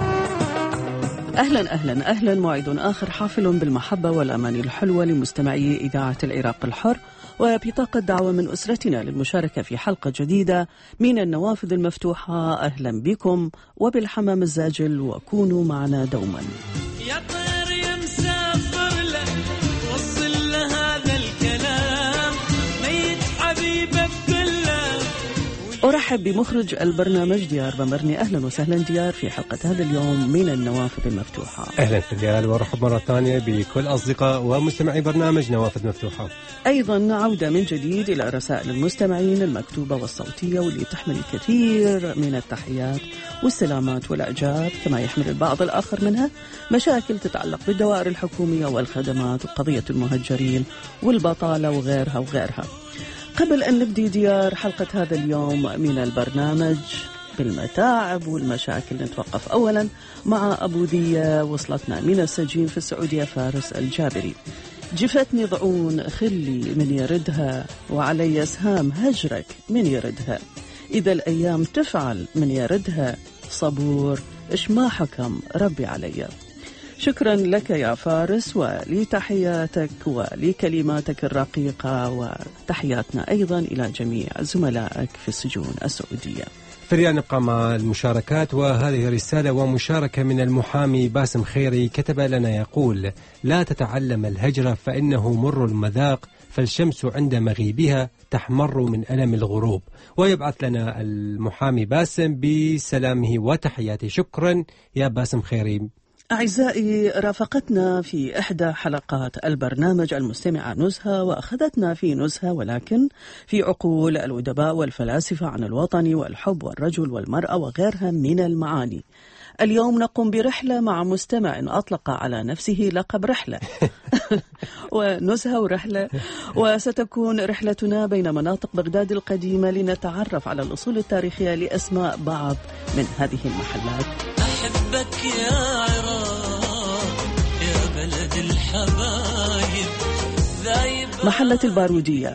أهلا أهلا أهلا، موعد آخر حافل بالمحبة والأمان الحلوة لمستمعي إذاعة العراق الحر، وبطاقة دعوة من أسرتنا للمشاركة في حلقة جديدة من النوافذ المفتوحة. أهلا بكم وبالحمام الزاجل، وكونوا معنا دوما. يا طير يا مسافر له وصل له هذا الكلام، ميت حبيبك كله. أرحب بمخرج البرنامج ديار بمرني. أهلا وسهلا ديار في حلقة هذا اليوم من النوافذ المفتوحة. أهلا فريال، وأرحب مرة ثانية بكل أصدقاء ومستمعي برنامج نوافذ مفتوحة. أيضا عودة من جديد إلى رسائل المستمعين المكتوبة والصوتية، واللي تحمل الكثير من التحيات والسلامات والأعجاب، كما يحمل البعض الآخر منها مشاكل تتعلق بالدوائر الحكومية والخدمات وقضية المهجرين والبطالة وغيرها وغيرها. قبل أن نبدي ديار حلقة هذا اليوم من البرنامج بالمتاعب والمشاكل، نتوقف أولا مع أبو ذية وصلتنا من السجين في السعودية، فارس الجابري. جفتني ضعون خلي من يردها، وعلي سهام هجرك من يردها، إذا الأيام تفعل من يردها، صبور إش ما حكم ربي علي. شكرا لك يا فارس، ولتحياتك ولكلماتك الرقيقة، وتحياتنا أيضا إلى جميع زملائك في السجون السعودية. فريال، نبقى مع المشاركات، وهذه رسالة ومشاركة من المحامي باسم خيري. كتب لنا يقول: لا تتعلم الهجرة فإنه مر المذاق، فالشمس عند مغيبها تحمر من ألم الغروب. ويبعث لنا المحامي باسم بسلامه وتحياته. شكرا يا باسم خيري. أعزائي، رافقتنا في إحدى حلقات البرنامج المستمعة نزهة، وأخذتنا في نزهة ولكن في عقول الأدباء والفلاسفة عن الوطن والحب والرجل والمرأة وغيرها من المعاني. اليوم نقوم برحلة مع مستمع أطلق على نفسه لقب رحلة ونزهة ورحلة، وستكون رحلتنا بين مناطق بغداد القديمة لنتعرف على الأصول التاريخية لأسماء بعض من هذه المحلات. أحبك يا عراق يا بلد الحبايب. محلة البارودية.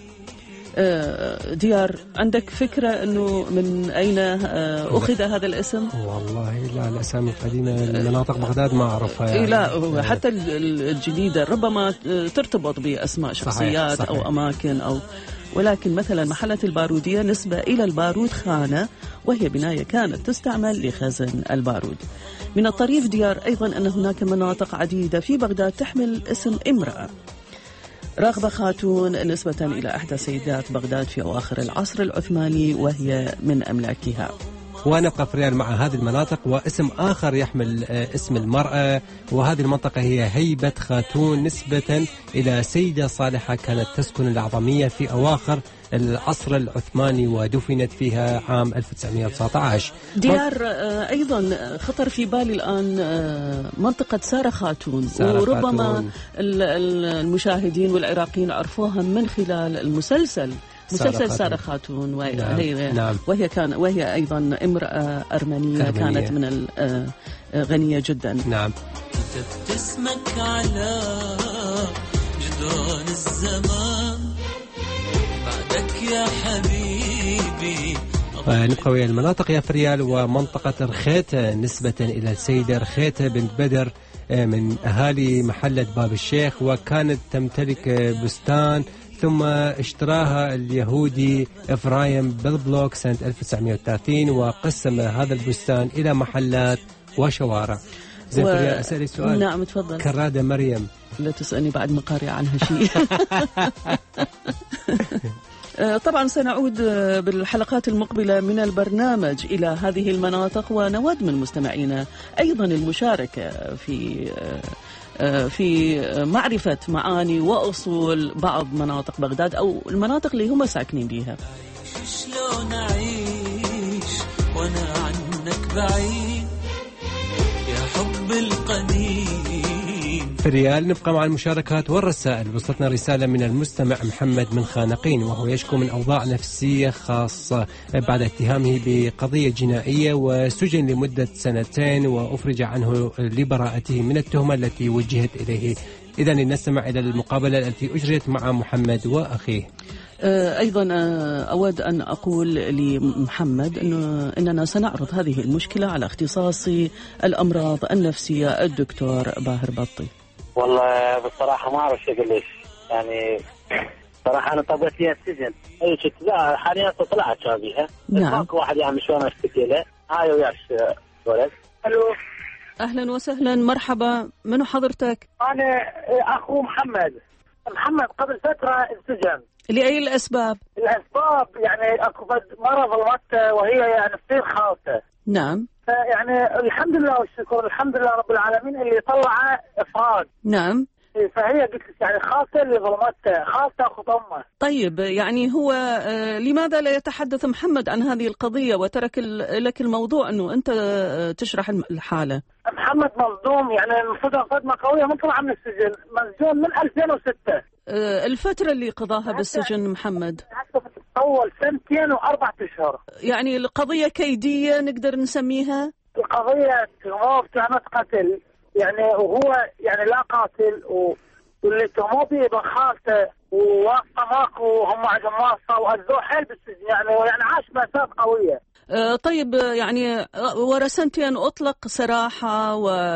ديار، عندك فكرة أنه من أين أخذ هذا الاسم؟ والله لا، الأسامي القديمة مناطق بغداد ما أعرفها يعني. لا، حتى الجديدة ربما ترتبط بأسماء شخصيات صحيح. صحيح. أو أماكن أو ولكن مثلا محلة البارودية نسبة إلى البارود خانة، وهي بناية كانت تستعمل لخزن البارود. من الطريف ديار أيضا أن هناك مناطق عديدة في بغداد تحمل اسم امرأة. راغبة خاتون نسبة إلى إحدى سيدات بغداد في أواخر العصر العثماني، وهي من أملاكها. ونبقى فريال مع هذه المناطق، واسم آخر يحمل اسم المرأة، وهذه المنطقة هي هيبة خاتون نسبة إلى سيدة صالحة كانت تسكن الأعظمية في أواخر العصر العثماني، ودفنت فيها عام ألف وتسعمائة وتسعة عشر. ديار أيضا خطر في بالي الآن منطقة سارة خاتون، سارة وربما خاتون. المشاهدين والعراقيين عرفوها من خلال المسلسل مسلسل سارة خاتون، وهي, نعم. نعم. وهي كان وهي أيضا امرأة أرمنية, أرمنية. كانت من الغنية جدا. نعم. كتبت اسمك على جدران الزمان بعدك يا حبيبي. نبقى ويا المناطق يا فريال، ومنطقة رخيتة نسبة إلى السيدة رخيتة بنت بدر من أهالي محلة باب الشيخ، وكانت تمتلك بستان ثم اشتراها اليهودي إفرايم بالبلوك سنة ألف وتسعمائة وثلاثين، وقسم هذا البستان إلى محلات وشوارع. زي و... أسألي سؤال. نعم تفضل. كرادة مريم، لا تسألني بعد ما قارئ عنها شيء. طبعا سنعود بالحلقات المقبلة من البرنامج إلى هذه المناطق، ونود من مستمعينا أيضا المشاركة في في معرفة معاني وأصول بعض مناطق بغداد أو المناطق اللي هم ساكنين بيها. شلون أعيش وأنا عنك بعيد يا حب القديم. في الريال نبقى مع المشاركات والرسائل. وصلتنا رسالة من المستمع محمد من خانقين، وهو يشكو من أوضاع نفسية خاصة بعد اتهامه بقضية جنائية، وسجن لمدة سنتين وأفرج عنه لبراءته من التهمة التي وجهت إليه. إذن نستمع إلى المقابلة التي أجريت مع محمد وأخيه. أيضا أود أن أقول لمحمد أنه أننا سنعرض هذه المشكلة على اختصاص الأمراض النفسية الدكتور باهر بطي. والله بالصراحة ما أعرف شو أقول ليش، يعني صراحة أنا طبيت لي السجن. أي شيء لا حاليا طلعت شابيها. نعم. ماكو واحد يعني شلون أشتكي له. هاي وياش ولد. ألو. أهلا وسهلا، مرحبا، منو حضرتك؟ أنا أخو محمد. محمد قبل فترة انسجن. لأي الأسباب؟ الأسباب يعني أكو مرض ظلمته وهي يعني تصير خالته. نعم. يعني الحمد لله والشكر، الحمد لله رب العالمين اللي طلعه إفراد. نعم. فهي قلت يعني خالته اللي ظلمته، خالته أخو أمه. طيب يعني هو آه لماذا لا يتحدث محمد عن هذه القضية وترك لك الموضوع أنه أنت آه تشرح الحالة؟ محمد مصدوم، يعني المفروض صدمة قوية من طلع من السجن، مسجون من ألفين وستة. آه الفترة اللي قضاها بالسجن محمد؟ أول سنتين وأربعة أشهر. يعني القضية كيدية نقدر نسميها؟ القضية تهموه بتهمة قتل، يعني وهو يعني لا قاتل، واللي تهموه به ابن خالته وواقفه ماكو وهم عندهم واصفه واذوه حيل بالسجن، يعني يعني عاش مأساة قوية. أه طيب يعني ورا سنتين أطلق سراحة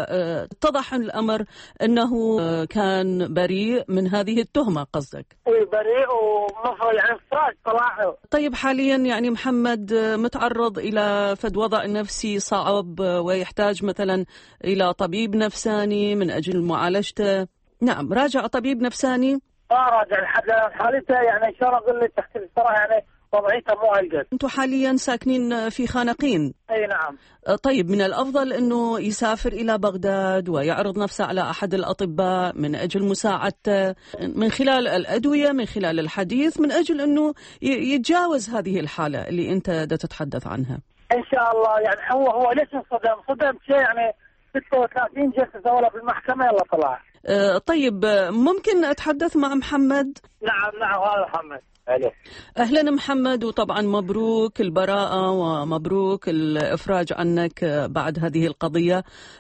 واتضح الأمر أنه كان بريء من هذه التهمة قصدك؟ اي بريء ومفروض يعني فراش طلعه. طيب حاليا يعني محمد متعرض إلى فد وضع نفسي صعب ويحتاج مثلا إلى طبيب نفساني من أجل معالجته. نعم، راجع طبيب نفساني؟ ما راجع لحد حالته، يعني إن شاء الله أقول لك تحت الصراحة يعني وضعيته مو هالقد. أنتم حاليا ساكنين في خانقين؟ أي نعم. طيب من الأفضل أنه يسافر إلى بغداد ويعرض نفسه على أحد الأطباء من أجل مساعدته من خلال الأدوية، من خلال الحديث، من أجل أنه يتجاوز هذه الحالة اللي أنت دا تتحدث عنها. إن شاء الله. يعني هو هو ليش انصدم؟ صدم شيء يعني ستة وثلاثين جلسة زولة في المحكمة يلا طلع. أه طيب ممكن أتحدث مع محمد؟ نعم نعم هذا محمد. أهلا. أهلا محمد، وطبعا مبروك البراءة ومبروك الإفراج عنك بعد هذه القضية،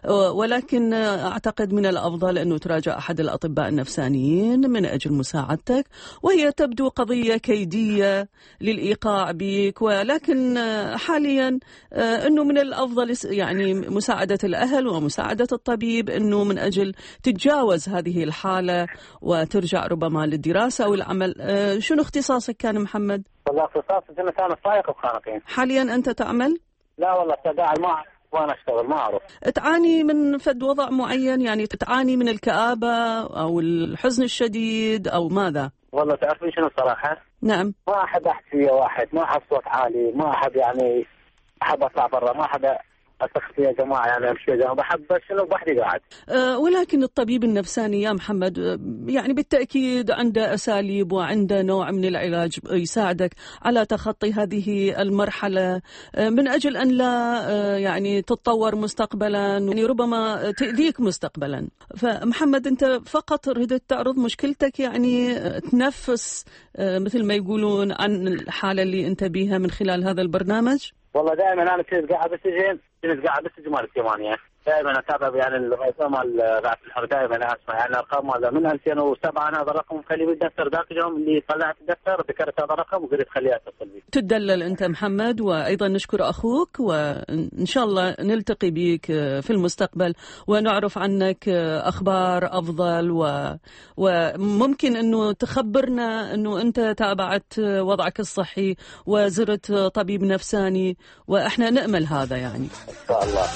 ولكن أعتقد من الأفضل أنه تراجع أحد الأطباء النفسانيين من أجل مساعدتك، وهي تبدو قضية كيدية للإيقاع بك، ولكن حاليا أنه من الأفضل يعني مساعدة الأهل ومساعدة الطبيب أنه من أجل تتجاوز هذه الحالة وترجع ربما للدراسة أو العمل. شنو اختصاص كان محمد؟ والله اختصاصي كان أنا سائق بخانقين. حاليا أنت تعمل؟ لا والله قاعد ما وأنا أشتغل ما أعرف. تعاني من فد وضع معين، يعني تعاني من الكآبة أو الحزن الشديد أو ماذا؟ والله تعرفين شنو الصراحة؟ نعم. ما أحب أحكي ويا واحد، ما أحب صوت عالي، ما أحب يعني أحب أطلع برا، ما أحب أتخطي يا جماعة يعني أمشي يا جماعة، بحب شنو بحدي قاعد. أه ولكن الطبيب النفساني يا محمد يعني بالتأكيد عنده أساليب وعنده نوع من العلاج يساعدك على تخطي هذه المرحلة من أجل أن لا يعني تتطور مستقبلا، يعني ربما تأذيك مستقبلا. فمحمد أنت فقط ردت تعرض مشكلتك، يعني تنفس مثل ما يقولون عن الحالة اللي أنت بيها من خلال هذا البرنامج. والله دائما أنا كنت قاعد بالسجن، كنت قاعد بالسجن مال الثمانية، دائما أتابع يعني الرقم مال بعث الحر، دائما أسمع يعني الأرقام هذا من ألفين وسبعة. أنا هذا الرقم خليه بالدفتر، ذاك اليوم اللي طلعت الدفتر ذكرت هذا الرقم وقلت خليه أتصل بي. تدلل أنت محمد، وأيضا نشكر أخوك، وإن شاء الله نلتقي بك في المستقبل ونعرف عنك أخبار أفضل، و... وممكن أنه تخبرنا أنه أنت تابعت وضعك الصحي وزرت طبيب نفساني، وإحنا نأمل هذا يعني. إن شاء الله.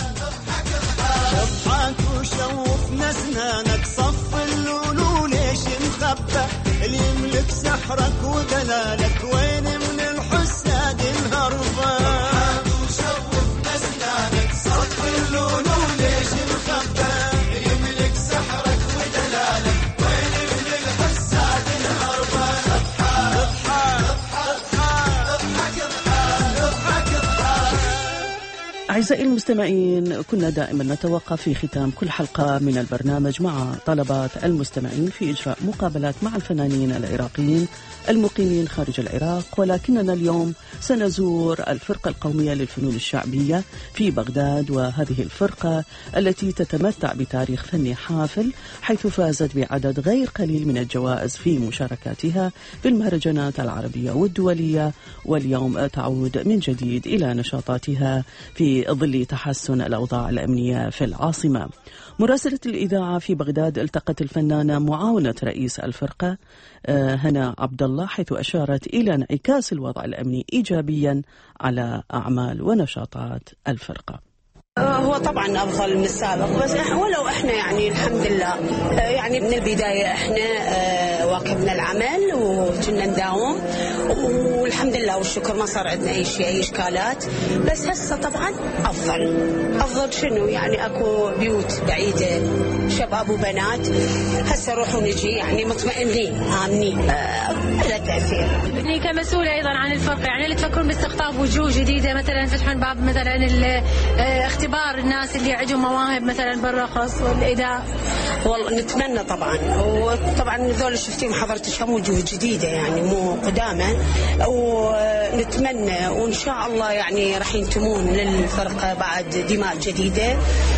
اضحك وشوفنا اسنانك، صف اللولو ليش مخبى، اللي يملك سحرك ودلالك وين من الحساد الهربة. اضحك وشوفنا اسنانك، صف اللولو ليش مخبى، اللي يملك سحرك ودلالك وين من الحساد الهربة. اضحك اضحك اضحك اضحك اضحك اضحك. أعزائي المستمعين، كنا دائما نتوقف في ختام كل حلقة من البرنامج مع طلبات المستمعين في إجراء مقابلات مع الفنانين العراقيين المقيمين خارج العراق، ولكننا اليوم سنزور الفرقة القومية للفنون الشعبية في بغداد، وهذه الفرقة التي تتمتع بتاريخ فني حافل، حيث فازت بعدد غير قليل من الجوائز في مشاركاتها في المهرجانات العربية والدولية، واليوم تعود من جديد إلى نشاطاتها في ظل تحسن الأوضاع الأمنية في العاصمة. مراسلة الإذاعة في بغداد التقت الفنانة معاونة رئيس الفرقة هنا عبد الله، حيث أشارت إلى انعكاس الوضع الأمني إيجابيا على أعمال ونشاطات الفرقة. هو طبعا افضل من السابق، بس ولو احنا يعني الحمد لله يعني من البدايه احنا واكبنا العمل وكنا نداوم، والحمد لله والشكر ما صار عندنا اي شيء اي اشكالات. بس هسه طبعا افضل افضل شنو يعني اكو بيوت بعيده شباب وبنات هسه نروح ونجي يعني مطمئنين امنين بلا تاثير. يعني كمسؤوله ايضا عن الفرقه، يعني اللي تفكرون باستقطاب وجوه جديده مثلا فتحون باب مثلا اختبار الناس اللي عندهم مواهب مثلا بالرقص والاداء؟ والله نتمنى طبعا، وطبعا ذول شفتيهم حضرتك هم وجوه جديده يعني مو قدامى، ونتمنى وان شاء الله يعني راح ينتمون للفرقه بعد دماء جديده،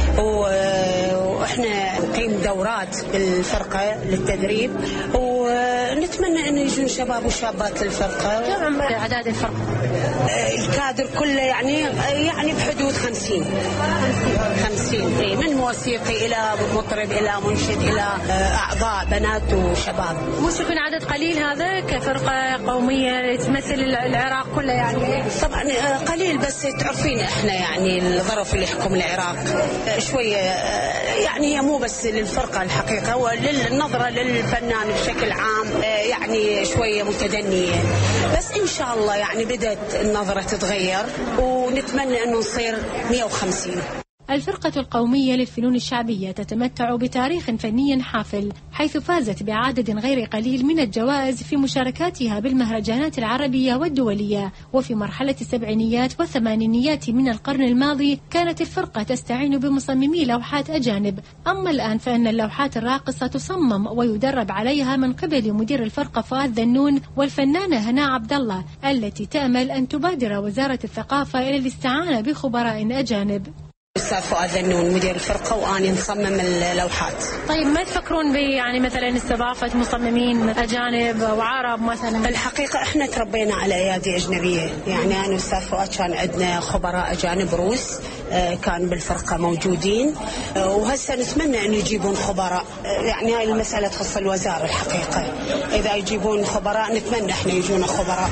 واحنا نقيم دورات بالفرقه للتدريب، ونتمنى انه يجون شباب وشابات للفرقه. كم اعداد الفرقه؟ الكادر كله يعني يعني بحدود خمسين خمسين اي، من موسيقي الى مطرب الى منشد الى اعضاء بنات وشباب. مش يكون عدد قليل هذا كفرقه قوميه تمثل العراق كله يعني؟ طبعا قليل، بس تعرفين احنا يعني الظرف اللي يحكم العراق شويه يعني، هي مو بس للفرقه الحقيقه وللنظره للفنان بشكل عام يعني شويه متدنيه، بس ان شاء الله يعني بدات النظره تتغير ونتمنى انه نصير مئة وخمسين. الفرقة القومية للفنون الشعبية تتمتع بتاريخ فني حافل، حيث فازت بعدد غير قليل من الجوائز في مشاركاتها بالمهرجانات العربية والدولية. وفي مرحلة السبعينيات والثمانينيات من القرن الماضي كانت الفرقة تستعين بمصممي لوحات أجانب، أما الآن فإن اللوحات الراقصة تصمم ويدرب عليها من قبل مدير الفرقة فؤاد ذنون والفنانة هنا عبد الله، التي تأمل أن تبادر وزارة الثقافة إلى الاستعانة بخبراء أجانب. أستاذ فؤاد ذنون مدير الفرقة وأنا نصمم اللوحات. طيب ما تفكرون ب يعني مثلا استضافة مصممين أجانب وعرب مثلا؟ الحقيقة إحنا تربينا على أيادي أجنبية، يعني أنا وأستاذ فؤاد كان عندنا خبراء أجانب روس كان بالفرقة موجودين، وهسه نتمنى أن يجيبون خبراء، يعني هاي المسألة تخص الوزارة الحقيقة، إذا يجيبون خبراء نتمنى إحنا يجون خبراء.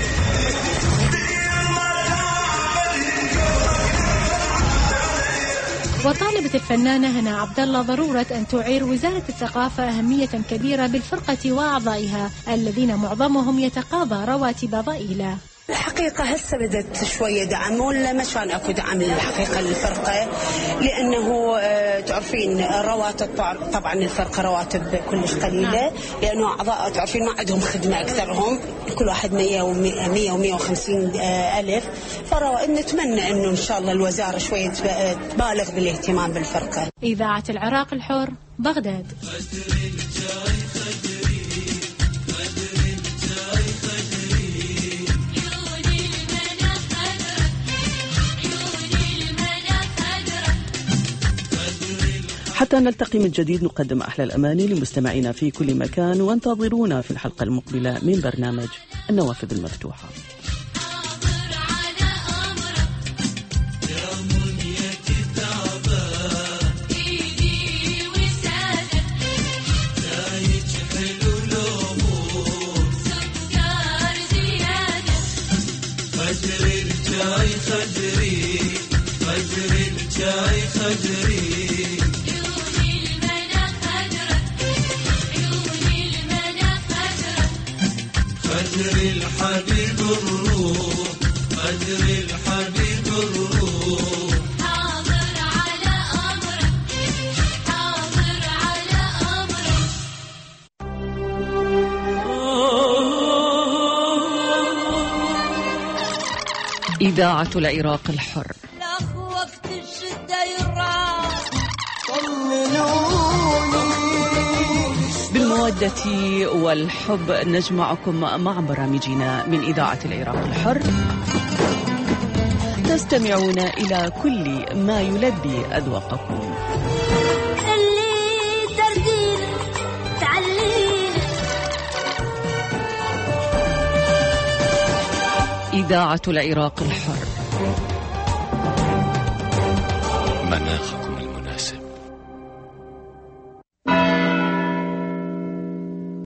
وطالبت الفنانة هنا عبد الله ضرورة أن تعير وزارة الثقافة أهمية كبيرة بالفرقة وأعضائها الذين معظمهم يتقاضى رواتب ضئيلة. الحقيقة هسه بدت شوية دعم، ولا ما كان اكو دعم الحقيقة للفرقة، لأنه تعرفين رواتب طبعا الفرقة رواتب كلش قليلة، لأنه أعضاء تعرفين ما عندهم خدمة أكثرهم، كل واحد مية ومية وخمسين ألف، فنتمنى أنه إن شاء الله الوزارة شوية تبالغ بالاهتمام بالفرقة. إذاعة العراق الحر، بغداد. حتى نلتقي من جديد نقدم أحلى الأماني لمستمعينا في كل مكان، وانتظرونا في الحلقة المقبلة من برنامج النوافذ المفتوحة. قدر الحبيب الروح، قدر الحبيب الروح، حاضر على أمرك، حاضر على أمرك. إذاعة العراق الحر. الأخوة بالمودة والحب نجمعكم مع برامجنا من إذاعة العراق الحر. تستمعون إلى كل ما يلبي أذواقكم. إذاعة العراق الحر.